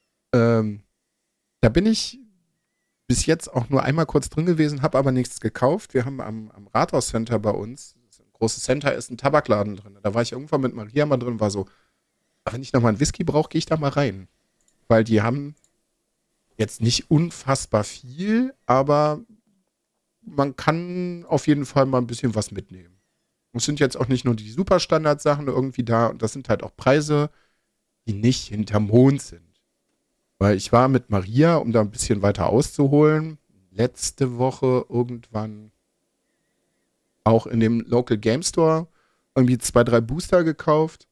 da bin ich bis jetzt auch nur einmal kurz drin gewesen, habe aber nichts gekauft. Wir haben am Rathaus-Center bei uns, ein großes Center, ist ein Tabakladen drin. Da war ich irgendwann mit Maria mal drin, war so, wenn ich nochmal einen Whisky brauche, gehe ich da mal rein. Weil die haben jetzt nicht unfassbar viel, aber man kann auf jeden Fall mal ein bisschen was mitnehmen. Es sind jetzt auch nicht nur die Superstandard-Sachen irgendwie da, und das sind halt auch Preise, die nicht hinterm Mond sind. Weil ich war mit Maria, um da ein bisschen weiter auszuholen, letzte Woche irgendwann auch in dem Local Game Store irgendwie 2, 3 Booster gekauft.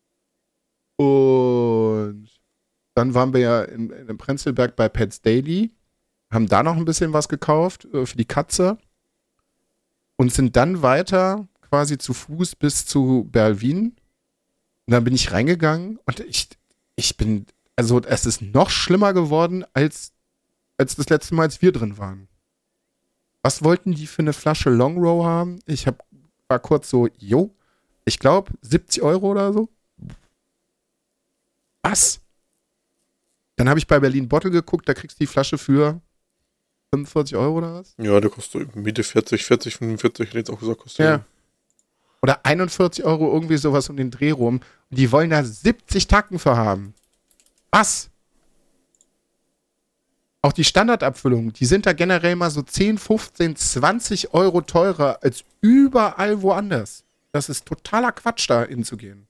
Und dann waren wir ja in Prenzlberg bei Pets Daily, haben da noch ein bisschen was gekauft für die Katze und sind dann weiter quasi zu Fuß bis zu Berlin. Und dann bin ich reingegangen und ich bin, also es ist noch schlimmer geworden als das letzte Mal, als wir drin waren. Was wollten die für eine Flasche Long Row haben? War kurz so, ich glaube 70 € oder so. Was? Dann habe ich bei Berlin Bottle geguckt, da kriegst du die Flasche für 45 € oder was? Ja, der kostet Mitte 40, 45, hätte ich jetzt auch gesagt, kostet. Ja. Oder 41 €, irgendwie sowas um den Dreh rum. Und die wollen da 70 Tacken für haben. Was? Auch die Standardabfüllungen, die sind da generell mal so 10, 15, 20 € teurer als überall woanders. Das ist totaler Quatsch, da hinzugehen.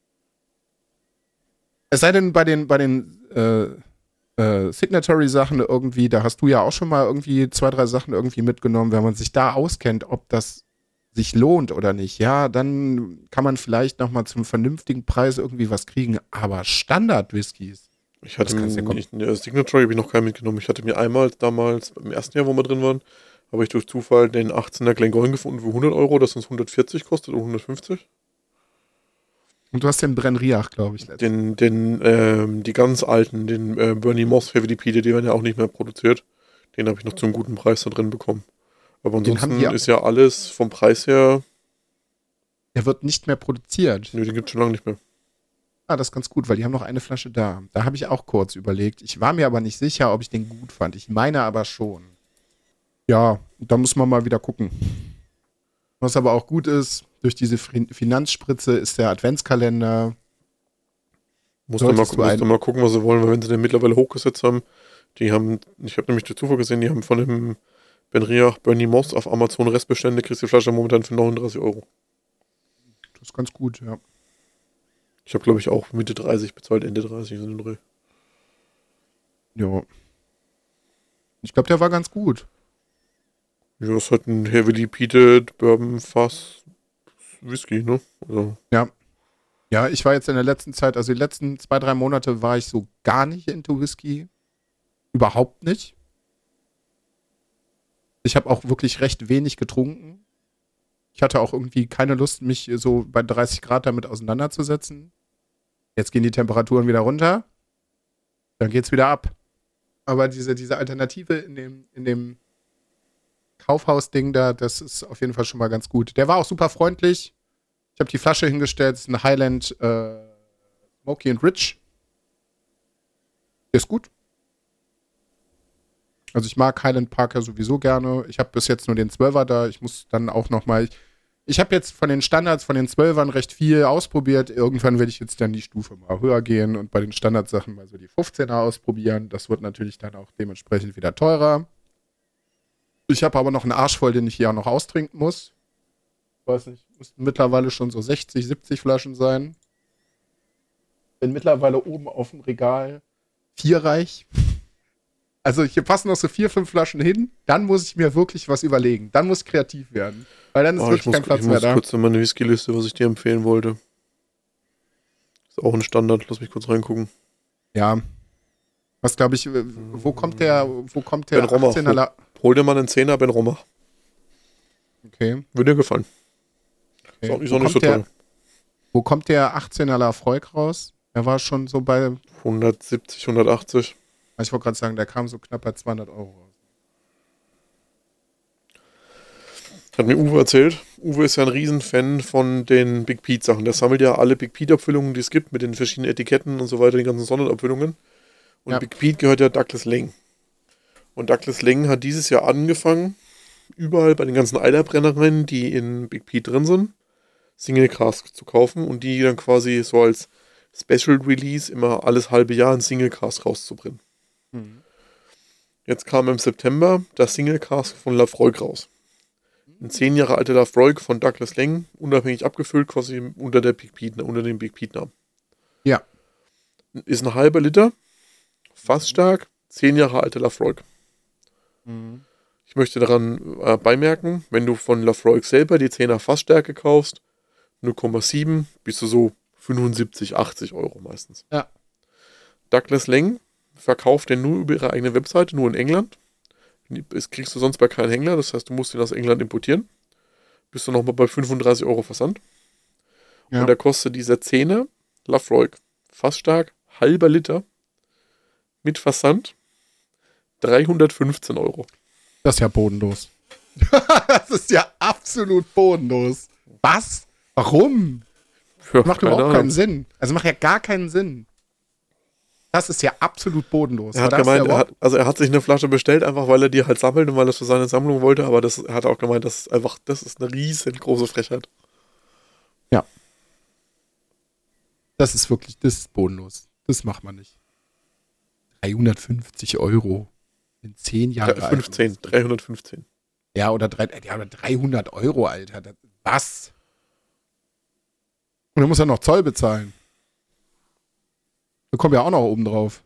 Es sei denn, bei den Signatory-Sachen irgendwie, da hast du ja auch schon mal irgendwie 2, 3 Sachen irgendwie mitgenommen, wenn man sich da auskennt, ob das sich lohnt oder nicht, ja, dann kann man vielleicht nochmal zum vernünftigen Preis irgendwie was kriegen, aber Standard-Whiskys. Ich hatte mir, Signatory habe ich noch keinen mitgenommen. Ich hatte mir einmal damals, im ersten Jahr, wo wir drin waren, habe ich durch Zufall den 18er Glengoyne gefunden für 100 €, das uns 140 kostet oder 150. Und du hast den Brenriach, glaube ich, die ganz alten, den Bernie Moss Heavy Peated, die werden ja auch nicht mehr produziert. Den habe ich noch zum guten Preis da drin bekommen. Aber ansonsten ist ja alles vom Preis her. Der wird nicht mehr produziert. Nö, den gibt es schon lange nicht mehr. Ah, das ist ganz gut, weil die haben noch eine Flasche da. Da habe ich auch kurz überlegt. Ich war mir aber nicht sicher, ob ich den gut fand. Ich meine aber schon. Ja, da muss man mal wieder gucken. Was aber auch gut ist, durch diese Finanzspritze ist der Adventskalender. Musst du mal gucken, was sie wollen, weil wenn sie den mittlerweile hochgesetzt haben, ich habe nämlich durch Zufall gesehen, die haben von dem Benriach Bernie Moss auf Amazon Restbestände, kriegst du die Flasche momentan für 39 €. Das ist ganz gut, ja. Ich habe, glaube ich, auch Mitte 30 bezahlt, Ende 30 so den Dreh. Ja. Ich glaube, der war ganz gut. Ja, das ist halt ein Heavily Peated Bourbon Fass Whisky, ne? Also. Ja. Ja, ich war jetzt in der letzten Zeit, also die letzten 2, 3 Monate war ich so gar nicht into Whisky. Überhaupt nicht. Ich habe auch wirklich recht wenig getrunken. Ich hatte auch irgendwie keine Lust, mich so bei 30 Grad damit auseinanderzusetzen. Jetzt gehen die Temperaturen wieder runter. Dann geht's wieder ab. Aber diese Alternative in dem Kaufhaus-Ding da, das ist auf jeden Fall schon mal ganz gut. Der war auch super freundlich. Ich habe die Flasche hingestellt. Das ist ein Highland Smoky and Rich. Der ist gut. Also ich mag Highland Parker sowieso gerne. Ich habe bis jetzt nur den 12er da. Ich muss dann auch noch mal. Ich habe jetzt von den Standards, von den 12ern recht viel ausprobiert. Irgendwann werde ich jetzt dann die Stufe mal höher gehen und bei den Standardsachen mal so die 15er ausprobieren. Das wird natürlich dann auch dementsprechend wieder teurer. Ich habe aber noch einen Arsch voll, den ich hier auch noch austrinken muss. Ich weiß nicht, müssten mittlerweile schon so 60, 70 Flaschen sein. Bin mittlerweile oben auf dem Regal 4 reich. Also hier passen noch so 4, 5 Flaschen hin, dann muss ich mir wirklich was überlegen. Dann muss ich kreativ werden. Weil dann ist wirklich kein Platz mehr da. Ich muss kurz in meine Whisky-Liste, was ich dir empfehlen wollte. Ist auch ein Standard, lass mich kurz reingucken. Ja. Was glaube ich, wo kommt der Ben Rommer. 18er? Hol dir mal einen 10er Ben Rommer. Okay. Würde dir gefallen. Okay. Ist auch nicht so teuer. Wo kommt der 18er Lafroig raus? Er war schon so bei 170, 180. Ich wollte gerade sagen, der kam so knapp bei 200 € raus. Hat mir Uwe erzählt. Uwe ist ja ein Riesenfan von den Big Pete Sachen. Der sammelt ja alle Big Pete Abfüllungen, die es gibt, mit den verschiedenen Etiketten und so weiter, die ganzen Sonderabfüllungen. Und Big Pete gehört ja Douglas Laing. Und Douglas Laing hat dieses Jahr angefangen, überall bei den ganzen Eilerbrennereien, die in Big Pete drin sind, Single Cask zu kaufen und die dann quasi so als Special Release immer alles halbe Jahr ein Single Cask rauszubringen. Jetzt kam im September das Single Cask von Lafroig raus. Ein 10 Jahre alter Lafroig von Douglas Lang, unabhängig abgefüllt, quasi unter dem Big Pete Namen. Ja. Ist ein halber Liter, fassstark, 10 Jahre alter Lafroig. Mhm. Ich möchte daran beimerken, wenn du von Lafroig selber die 10er Fassstärke kaufst, 0,7 bist du so 75, 80 Euro meistens. Ja. Douglas Lang verkauft den nur über ihre eigene Webseite, nur in England. Das kriegst du sonst bei keinem Händler, das heißt, du musst ihn aus England importieren. Bist du nochmal bei 35 Euro Versand. Ja. Und da kostet dieser 10er Lafroig fassstark, halber Liter mit Versand 315 Euro. Das ist ja bodenlos. Das ist ja absolut bodenlos. Was? Warum? Ja, Macht keine überhaupt Ahnung. keinen Sinn. Also macht ja gar keinen Sinn. Das ist ja absolut bodenlos. Er hat Aber da hast gemeint, du ja er hat sich eine Flasche bestellt, einfach weil er die halt sammelt und weil er es für seine Sammlung wollte, aber er hat auch gemeint, das ist eine riesengroße Frechheit. Ja. Das ist wirklich, das ist bodenlos. Das macht man nicht. 350 Euro in 10 Jahren. 315. Ja, oder 300 Euro, Alter. Was? Und dann muss er noch Zoll bezahlen. Da kommt ja auch noch oben drauf.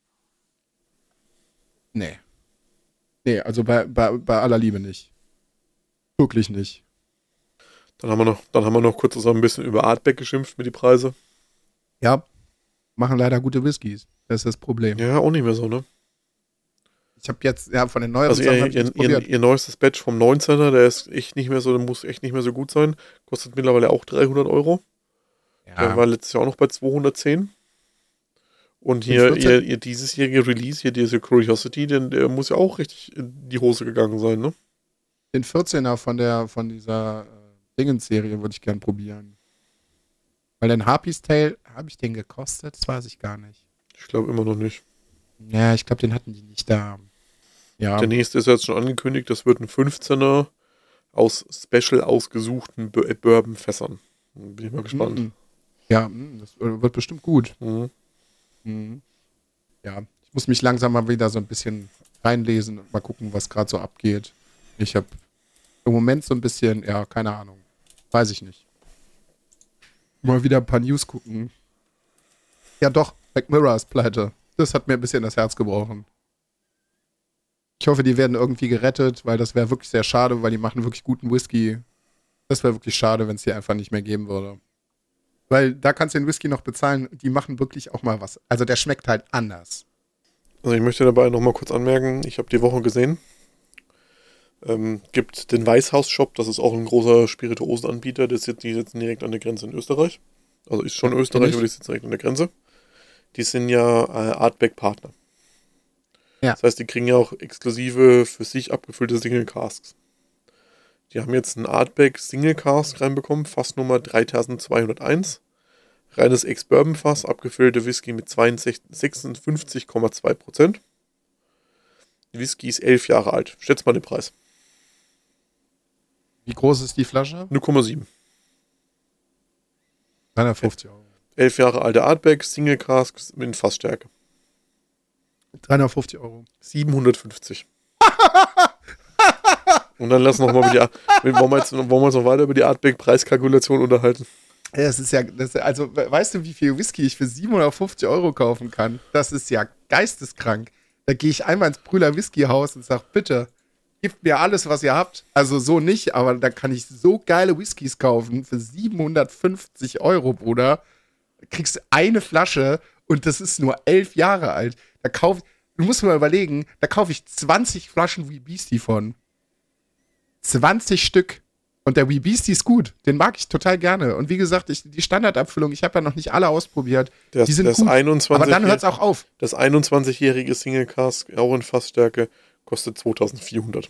Nee. Nee, also bei aller Liebe nicht. Wirklich nicht. Dann haben wir noch kurz zusammen ein bisschen über Artback geschimpft mit die Preise. Ja, machen leider gute Whiskys. Das ist das Problem. Ja, auch nicht mehr so, ne? Ich habe jetzt, ja, von den neueren Also Sachen hab ich jetzt probiert. ihr neuestes Batch vom 19er, der ist echt nicht mehr so, der muss echt nicht mehr so gut sein. Kostet mittlerweile auch 300 Euro. Der war letztes Jahr auch noch bei 210. Und hier ihr diesesjährige Release, hier diese Curiosity, der muss ja auch richtig in die Hose gegangen sein, ne? Den 14er von dieser Dingens-Serie würde ich gern probieren. Weil den Harpy's Tale, habe ich den gekostet? Das weiß ich gar nicht. Ich glaube immer noch nicht. Ja, ich glaube, den hatten die nicht da. Ja. Der nächste ist jetzt schon angekündigt, das wird ein 15er aus special ausgesuchten Bourbon-Fässern. Bin ich mal gespannt. Ja, das wird bestimmt gut. Mhm. Ja, ich muss mich langsam mal wieder so ein bisschen reinlesen und mal gucken, was gerade so abgeht. Ich habe im Moment so ein bisschen, ja, keine Ahnung. Weiß ich nicht. Mal wieder ein paar News gucken. Ja doch, Black Mirror ist pleite. Das hat mir ein bisschen das Herz gebrochen. Ich hoffe, die werden irgendwie gerettet, weil das wäre wirklich sehr schade, weil die machen wirklich guten Whisky. Das wäre wirklich schade, wenn es die einfach nicht mehr geben würde. Weil da kannst du den Whisky noch bezahlen, die machen wirklich auch mal was. Also der schmeckt halt anders. Also ich möchte dabei nochmal kurz anmerken, ich habe die Woche gesehen, gibt den Weißhaus-Shop, das ist auch ein großer Spirituosenanbieter, die sitzen direkt an der Grenze in Österreich. Also ist schon Österreich, aber die sitzen direkt an der Grenze. Die sind ja Artback-Partner. Ja. Das heißt, die kriegen ja auch exklusive für sich abgefüllte Single Casks. Die haben jetzt einen Artback Single Cask reinbekommen, Fassnummer 3201. Reines Ex-Bourbon-Fass, abgefüllte Whisky mit 56,2%. Die Whisky ist 11 Jahre alt. Schätzt mal den Preis. Wie groß ist die Flasche? 0,7. 350 Euro. 11 Jahre alte Artback, Single Cask mit Fassstärke. 350 Euro. 750. Und dann lass noch mal wollen wir jetzt noch weiter über die Artback-Preiskalkulation unterhalten. Ja, also weißt du, wie viel Whisky ich für 750 Euro kaufen kann? Das ist ja geisteskrank. Da gehe ich einmal ins Brühler Whiskyhaus und sage, bitte, gebt mir alles, was ihr habt. Also so nicht, aber da kann ich so geile Whiskys kaufen für 750 Euro, Bruder. Da kriegst du eine Flasche und das ist nur 11 Jahre alt. Du musst mal überlegen, da kaufe ich 20 Flaschen Wee Beastie von. 20 Stück. Und der Wee Beastie ist gut. Den mag ich total gerne. Und wie gesagt, die Standardabfüllung, ich habe ja noch nicht alle ausprobiert. Die sind gut. Aber dann hört es auch auf. Das 21-jährige Single Cask, auch in Fassstärke, kostet 2400.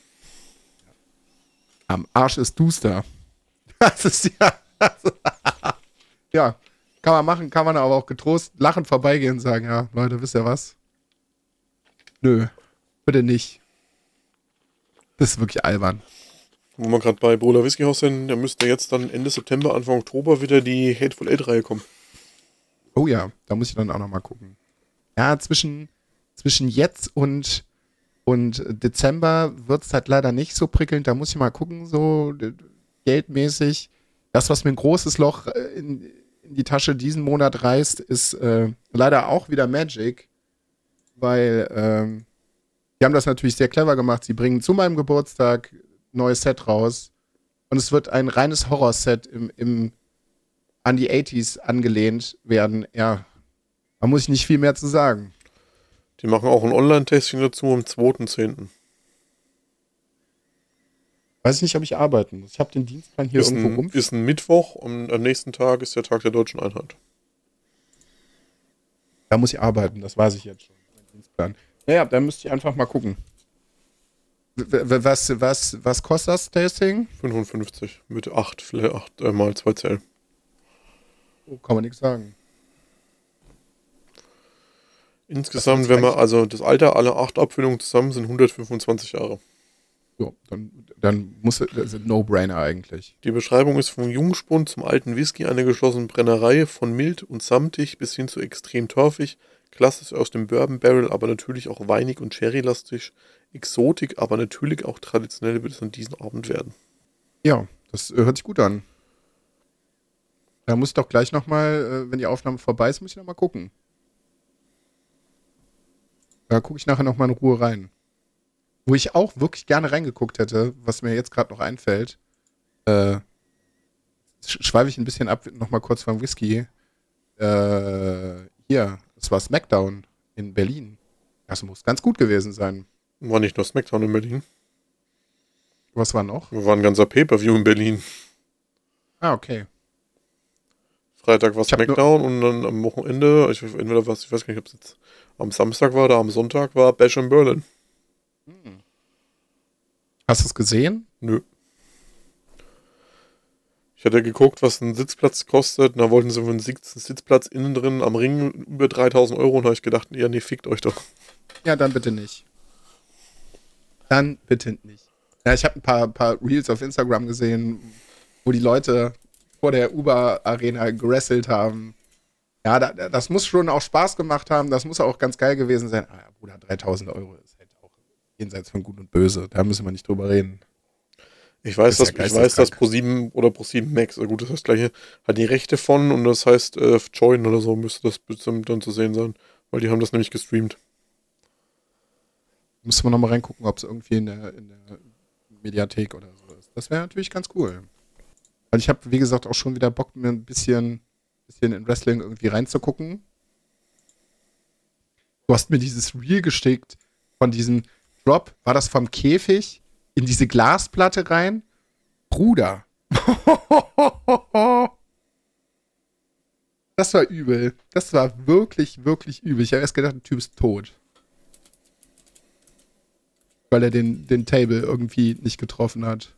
Am Arsch ist Duster. Das ist ja. Ja, kann man machen, kann man aber auch getrost lachend vorbeigehen und sagen, ja, Leute, wisst ihr was? Nö, bitte nicht. Das ist wirklich albern. Wo wir gerade bei Brühler Whiskyhaus sind, da müsste jetzt dann Ende September, Anfang Oktober wieder die Hateful Eight-Reihe kommen. Oh ja, da muss ich dann auch noch mal gucken. Ja, zwischen jetzt und Und Dezember wird es halt leider nicht so prickelnd. Da muss ich mal gucken, so geldmäßig. Das, was mir ein großes Loch in die Tasche diesen Monat reißt, ist leider auch wieder Magic. Weil die haben das natürlich sehr clever gemacht. Sie bringen zu meinem Geburtstag ein neues Set raus. Und es wird ein reines Horror-Set an die 80s angelehnt werden. Ja, da muss ich nicht viel mehr zu sagen. Die machen auch ein Online-Testing dazu am 2.10. Weiß ich nicht, ob ich arbeiten muss. Ich habe den Dienstplan hier irgendwo rum. Ist ein Mittwoch und am nächsten Tag ist der Tag der Deutschen Einheit. Da muss ich arbeiten, das weiß ich jetzt schon. Mein Dienstplan. Naja, da müsste ich einfach mal gucken. Was kostet das Tasting? 55 mit 8 mal 2 Zellen. Oh, kann man nichts sagen. Insgesamt, wenn man also das Alter aller 8 Abfüllungen zusammen sind 125 Jahre. Ja, dann muss das ein No-Brainer eigentlich. Die Beschreibung ist vom Jungspund zum alten Whisky eine geschlossene Brennerei von mild und samtig bis hin zu extrem torfig, klassisch aus dem Bourbon Barrel, aber natürlich auch weinig und sherry-lastig, Exotik, aber natürlich auch traditionell wird es an diesem Abend werden. Ja, das hört sich gut an. Da muss ich doch gleich nochmal, wenn die Aufnahme vorbei ist, muss ich nochmal gucken. Da gucke ich nachher nochmal in Ruhe rein. Wo ich auch wirklich gerne reingeguckt hätte, was mir jetzt gerade noch einfällt, schweife ich ein bisschen ab, nochmal kurz vom Whisky. Hier, es war SmackDown in Berlin. Das muss ganz gut gewesen sein. War nicht nur SmackDown in Berlin. Was war noch? War ein ganzer Pay-Per-View in Berlin. Ah, okay. Freitag war SmackDown und dann am Wochenende, ich weiß gar nicht, ob es jetzt am Samstag war oder am Sonntag war Bash in Berlin. Hast du es gesehen? Nö. Ich hatte geguckt, was ein Sitzplatz kostet, und da wollten sie für einen Sitzplatz innen drin am Ring über 3.000 Euro und da habe ich gedacht, ja, nee, fickt euch doch. Ja, dann bitte nicht. Dann bitte nicht. Ja, ich habe ein paar Reels auf Instagram gesehen, wo die Leute vor der Uber-Arena gerasselt haben. Ja, das muss schon auch Spaß gemacht haben. Das muss auch ganz geil gewesen sein. Ah ja, Bruder, 3.000 Euro ist halt auch jenseits von Gut und Böse. Da müssen wir nicht drüber reden. Ich weiß, dass Pro7 oder Pro7 Max, also gut, das heißt gleiche, hat die Rechte von und das heißt Join oder so müsste das bestimmt dann zu sehen sein, weil die haben das nämlich gestreamt. Müssen wir nochmal reingucken, ob es irgendwie in der Mediathek oder so ist. Das wäre natürlich ganz cool. Weil ich habe, wie gesagt, auch schon wieder Bock, mir ein bisschen in Wrestling irgendwie reinzugucken. Du hast mir dieses Reel geschickt von diesem Drop, war das vom Käfig in diese Glasplatte rein? Bruder. Das war übel. Das war wirklich, wirklich übel. Ich habe erst gedacht, der Typ ist tot. Weil er den Table irgendwie nicht getroffen hat.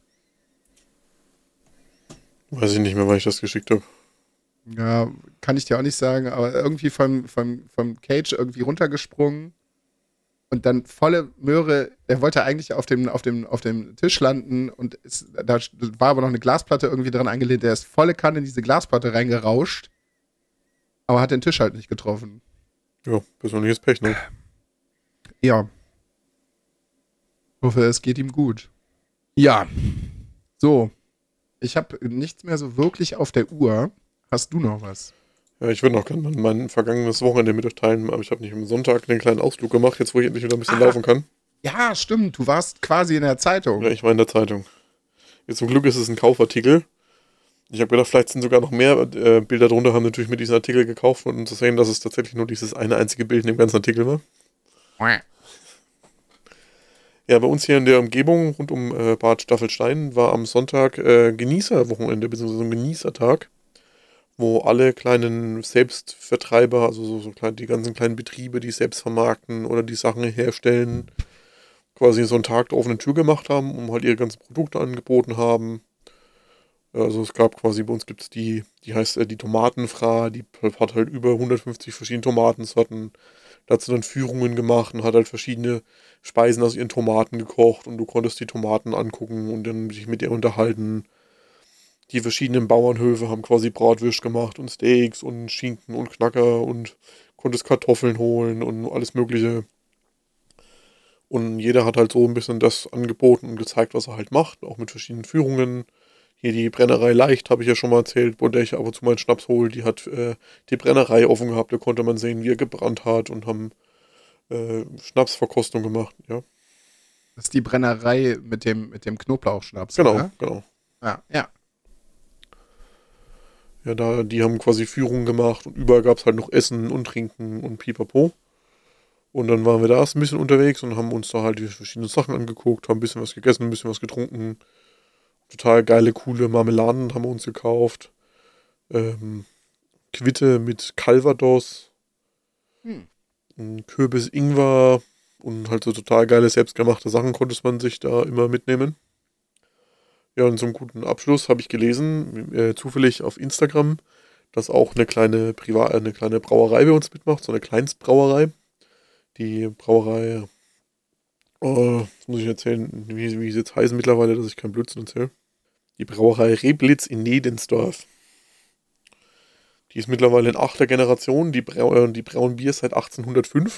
Weiß ich nicht mehr, wann ich das geschickt habe. Ja, kann ich dir auch nicht sagen, aber irgendwie vom Cage irgendwie runtergesprungen und dann volle Möhre. Er wollte eigentlich auf dem Tisch landen und da war aber noch eine Glasplatte irgendwie dran angelehnt. Der ist volle Kanne in diese Glasplatte reingerauscht, aber hat den Tisch halt nicht getroffen. Ja, persönliches Pech, ne? Ja. Ich hoffe, es geht ihm gut. Ja. So. Ich habe nichts mehr so wirklich auf der Uhr. Hast du noch was? Ja, ich würde noch gerne mein vergangenes Wochenende mit euch teilen, aber ich habe nicht am Sonntag einen kleinen Ausflug gemacht, jetzt wo ich endlich wieder ein bisschen laufen kann. Ja, stimmt. Du warst quasi in der Zeitung. Ja, ich war in der Zeitung. Jetzt zum Glück ist es ein Kaufartikel. Ich habe gedacht, vielleicht sind sogar noch mehr Bilder drunter, haben natürlich mit diesem Artikel gekauft, um zu sehen, dass es tatsächlich nur dieses eine einzige Bild in dem ganzen Artikel war. Ja, bei uns hier in der Umgebung rund um Bad Staffelstein war am Sonntag Genießerwochenende, beziehungsweise ein Genießertag, wo alle kleinen Selbstvertreiber, also die ganzen kleinen Betriebe, die selbst vermarkten oder die Sachen herstellen, quasi so einen Tag der offenen Tür gemacht haben, um halt ihre ganzen Produkte angeboten haben. Also es gab quasi, bei uns gibt es die heißt die Tomatenfra, die hat halt über 150 verschiedene Tomatensorten. Da hat sie dann Führungen gemacht und hat halt verschiedene Speisen aus ihren Tomaten gekocht und du konntest die Tomaten angucken und dann sich mit ihr unterhalten. Die verschiedenen Bauernhöfe haben quasi Bratwürst gemacht und Steaks und Schinken und Knacker und konntest Kartoffeln holen und alles Mögliche. Und jeder hat halt so ein bisschen das angeboten und gezeigt, was er halt macht, auch mit verschiedenen Führungen. Hier die Brennerei Leicht, habe ich ja schon mal erzählt, wo der ich ab und zu meinen Schnaps hole. Die hat die Brennerei offen gehabt, da konnte man sehen, wie er gebrannt hat und haben Schnapsverkostung gemacht, ja. Das ist die Brennerei mit dem Knoblauchschnaps, Genau, oder? genau. Ja. Ja, die haben quasi Führungen gemacht und überall gab es halt noch Essen und Trinken und Pipapo. Und dann waren wir da erst ein bisschen unterwegs und haben uns da halt die verschiedenen Sachen angeguckt, haben ein bisschen was gegessen, ein bisschen was getrunken. Total geile, coole Marmeladen haben wir uns gekauft. Quitte mit Calvados, Kürbis, Ingwer und halt so total geile, selbstgemachte Sachen konnte man sich da immer mitnehmen. Ja, und zum guten Abschluss habe ich gelesen, zufällig auf Instagram, dass auch eine kleine Brauerei bei uns mitmacht, so eine Kleinstbrauerei. Die Brauerei, jetzt muss ich erzählen, wie sie jetzt heißen mittlerweile, dass ich keinen Blödsinn erzähle. Die Brauerei Reblitz in Nedensdorf. Die ist mittlerweile in 8. Generation, die brauen Bier seit 1805.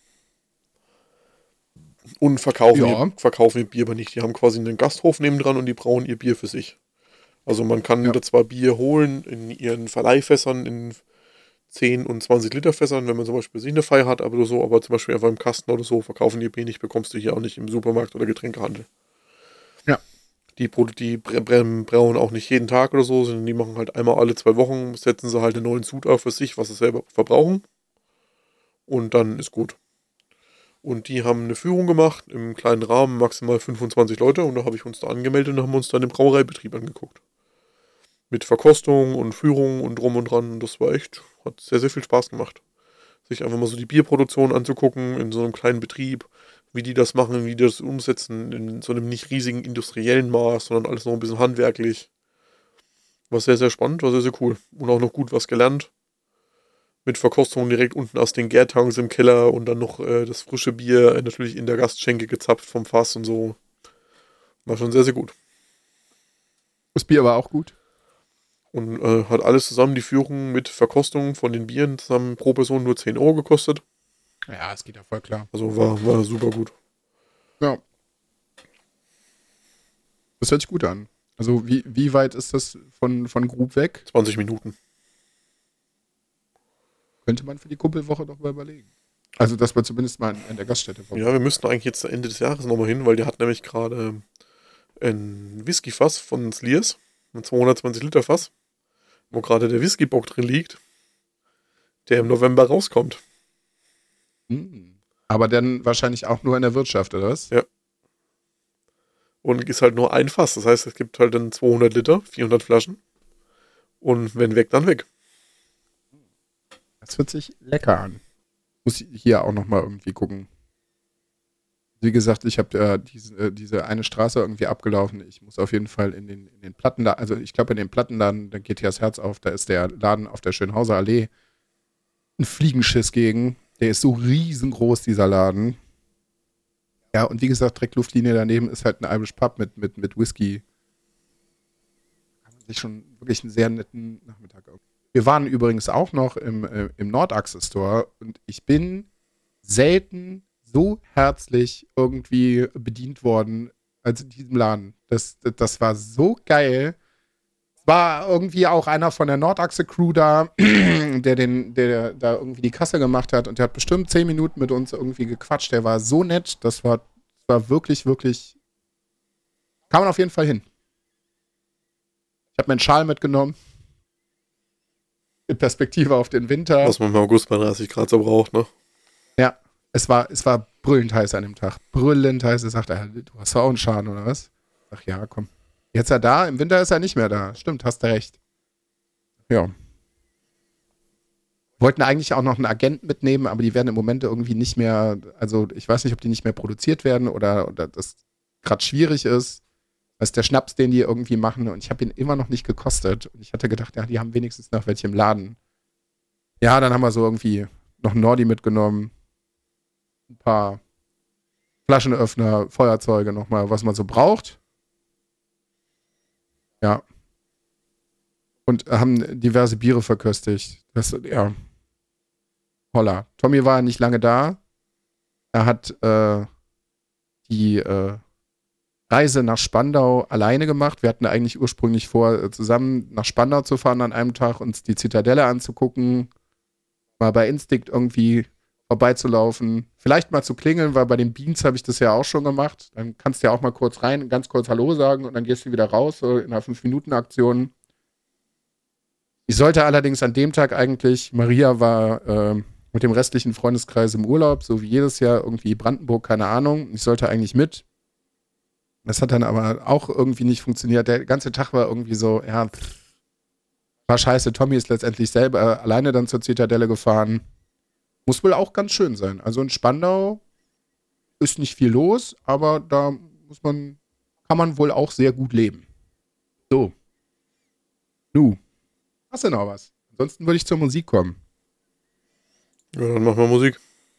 Und verkaufen ihr Bier aber nicht. Die haben quasi einen Gasthof nebendran und die brauen ihr Bier für sich. Also man kann da zwar Bier holen in ihren Verleihfässern, in 10 und 20 Liter Fässern, wenn man zum Beispiel sich eine Feier hat, aber zum Beispiel einfach im Kasten oder so verkaufen die Bier nicht, bekommst du hier auch nicht im Supermarkt oder Getränkehandel. Ja. Die brauen auch nicht jeden Tag oder so, sondern die machen halt einmal alle 2 Wochen, setzen sie halt einen neuen Sud auf für sich, was sie selber verbrauchen. Und dann ist gut. Und die haben eine Führung gemacht, im kleinen Rahmen, maximal 25 Leute. Und da habe ich uns da angemeldet und haben uns dann den Brauereibetrieb angeguckt. Mit Verkostung und Führung und drum und dran. Das war echt, hat sehr, sehr viel Spaß gemacht. Sich einfach mal so die Bierproduktion anzugucken in so einem kleinen Betrieb, wie die das machen, wie die das umsetzen, in so einem nicht riesigen industriellen Maß, sondern alles noch ein bisschen handwerklich. War sehr, sehr spannend, war sehr, sehr cool. Und auch noch gut was gelernt. Mit Verkostung direkt unten aus den Gärtanks im Keller und dann noch das frische Bier natürlich in der Gastschenke gezapft vom Fass und so. War schon sehr, sehr gut. Das Bier war auch gut. Und hat alles zusammen, die Führung mit Verkostung von den Bieren zusammen pro Person nur 10 Euro gekostet. Ja, es geht ja voll klar. Also war super gut. Ja. Das hört sich gut an. Also wie weit ist das von Grub weg? 20 Minuten. Könnte man für die Kumpelwoche doch mal überlegen. Also, dass wir zumindest mal in der Gaststätte Ja, wir müssten eigentlich jetzt Ende des Jahres nochmal hin, weil die hat nämlich gerade ein Whisky-Fass von Sliers, ein 220 Liter Fass, wo gerade der Whisky-Bock drin liegt, der im November rauskommt. Aber dann wahrscheinlich auch nur in der Wirtschaft, oder was? Ja. Und ist halt nur ein Fass. Das heißt, es gibt halt dann 200 Liter, 400 Flaschen. Und wenn weg, dann weg. Das hört sich lecker an. Muss ich hier auch nochmal irgendwie gucken. Wie gesagt, ich habe diese eine Straße irgendwie abgelaufen. Ich muss auf jeden Fall in den Plattenladen, also ich glaube in den Plattenladen, da geht hier das Herz auf, da ist der Laden auf der Schönhauser Allee. Ein Fliegenschiss gegen. Der ist so riesengroß, dieser Laden. Ja, und wie gesagt, direkt Luftlinie daneben ist halt ein Irish Pub mit Whisky. Kann man sich schon wirklich einen sehr netten Nachmittag auf. Wir waren übrigens auch noch im Nordachse Store und ich bin selten so herzlich irgendwie bedient worden als in diesem Laden. Das war so geil. Es war irgendwie auch einer von der Nordachse Crew da, der da irgendwie die Kasse gemacht hat und der hat bestimmt 10 Minuten mit uns irgendwie gequatscht. Der war so nett. Das war wirklich, wirklich. Kann man auf jeden Fall hin. Ich habe meinen Schal mitgenommen. In Perspektive auf den Winter. Was man im August bei 30 Grad so braucht, ne? Ja, es war brüllend heiß an dem Tag. Brüllend heiß. Er sagt, du hast doch auch einen Schaden, oder was? Ich sag, ja, komm. Jetzt ist er da, im Winter ist er nicht mehr da. Stimmt, hast du recht. Ja. Wollten eigentlich auch noch einen Agenten mitnehmen, aber die werden im Moment irgendwie nicht mehr, also ich weiß nicht, ob die nicht mehr produziert werden oder das gerade schwierig ist. Das ist der Schnaps, den die irgendwie machen und ich habe ihn immer noch nicht gekostet. Und ich hatte gedacht, ja, die haben wenigstens noch welche im Laden. Ja, dann haben wir so irgendwie noch einen Nordi mitgenommen. Ein paar Flaschenöffner, Feuerzeuge nochmal, was man so braucht. Ja. Und haben diverse Biere verköstigt. Das, ja. Holla. Tommy war nicht lange da. Er hat die Reise nach Spandau alleine gemacht. Wir hatten eigentlich ursprünglich vor, zusammen nach Spandau zu fahren an einem Tag, uns die Zitadelle anzugucken, mal bei Instinct irgendwie vorbeizulaufen, vielleicht mal zu klingeln, weil bei den Beans habe ich das ja auch schon gemacht. Dann kannst du ja auch mal kurz rein, ganz kurz Hallo sagen und dann gehst du wieder raus, so in einer 5-Minuten-Aktion. Ich sollte allerdings an dem Tag eigentlich, Maria war mit dem restlichen Freundeskreis im Urlaub, so wie jedes Jahr irgendwie Brandenburg, keine Ahnung. Ich sollte eigentlich mit. Das hat dann aber auch irgendwie nicht funktioniert. Der ganze Tag war irgendwie so, ja, war scheiße. Tommy ist letztendlich selber alleine dann zur Zitadelle gefahren. Muss wohl auch ganz schön sein. Also in Spandau ist nicht viel los, aber da kann man wohl auch sehr gut leben. So. Nu. Hast du noch was? Ansonsten würde ich zur Musik kommen. Ja, dann machen wir Musik.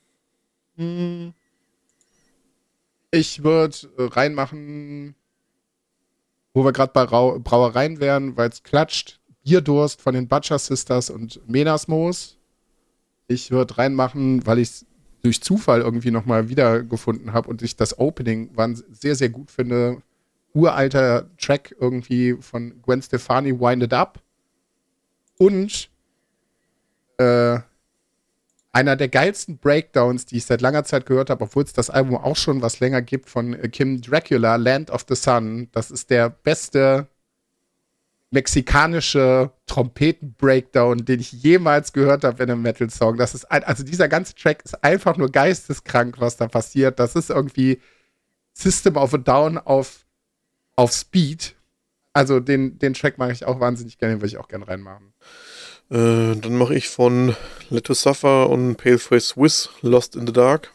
Ich würde reinmachen, wo wir gerade bei Brauereien wären, weil es klatscht. Bierdurst von den Butcher Sisters und Menasmos. Ich würde reinmachen, weil ich es durch Zufall irgendwie nochmal wiedergefunden habe und ich das Opening sehr, sehr gut finde. Uralter Track irgendwie von Gwen Stefani, Wind It Up. Und einer der geilsten Breakdowns, die ich seit langer Zeit gehört habe, obwohl es das Album auch schon was länger gibt, von Kim Dracula, Land of the Sun. Das ist der beste mexikanische Trompeten-Breakdown, den ich jemals gehört habe in einem Metal-Song. Also dieser ganze Track ist einfach nur geisteskrank, was da passiert. Das ist irgendwie System of a Down auf Speed. Also den Track mache ich auch wahnsinnig gerne, den würde ich auch gerne reinmachen. Dann mache ich von Let to Suffer und Paleface Swiss Lost in the Dark.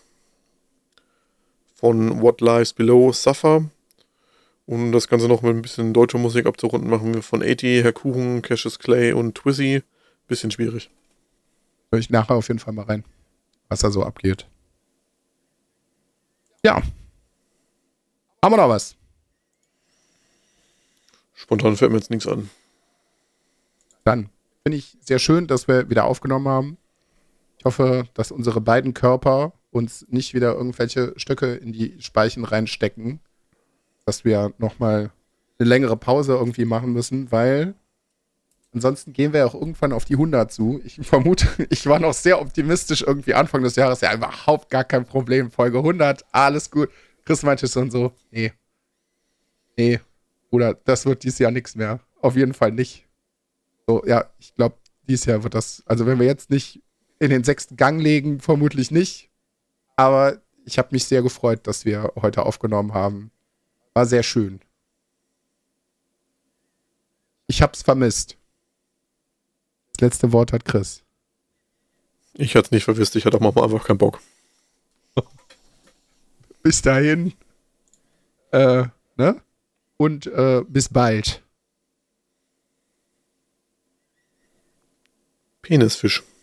Von What Lies Below Suffer. Und das Ganze noch mit ein bisschen deutscher Musik abzurunden, machen wir von 80, Herr Kuchen, Cassius Clay und Twizzy. Bisschen schwierig. Höre ich nachher auf jeden Fall mal rein, was da so abgeht. Ja. Haben wir noch was? Spontan fällt mir jetzt nichts an. Dann finde ich sehr schön, dass wir wieder aufgenommen haben. Ich hoffe, dass unsere beiden Körper uns nicht wieder irgendwelche Stöcke in die Speichen reinstecken, dass wir nochmal eine längere Pause irgendwie machen müssen, weil ansonsten gehen wir ja auch irgendwann auf die 100 zu. Ich vermute, ich war noch sehr optimistisch irgendwie Anfang des Jahres. Ja, überhaupt gar kein Problem. Folge 100, alles gut. Chris meinte schon so, nee, Bruder, das wird dieses Jahr nichts mehr. Auf jeden Fall nicht. So, ja, ich glaube, dieses Jahr wird das, also wenn wir jetzt nicht in den 6. Gang legen, vermutlich nicht. Aber ich habe mich sehr gefreut, dass wir heute aufgenommen haben. War sehr schön. Ich hab's vermisst. Das letzte Wort hat Chris. Ich hatte es nicht vermisst, ich hatte auch manchmal einfach keinen Bock. Bis dahin. Ne? Und bis bald. Penisfisch.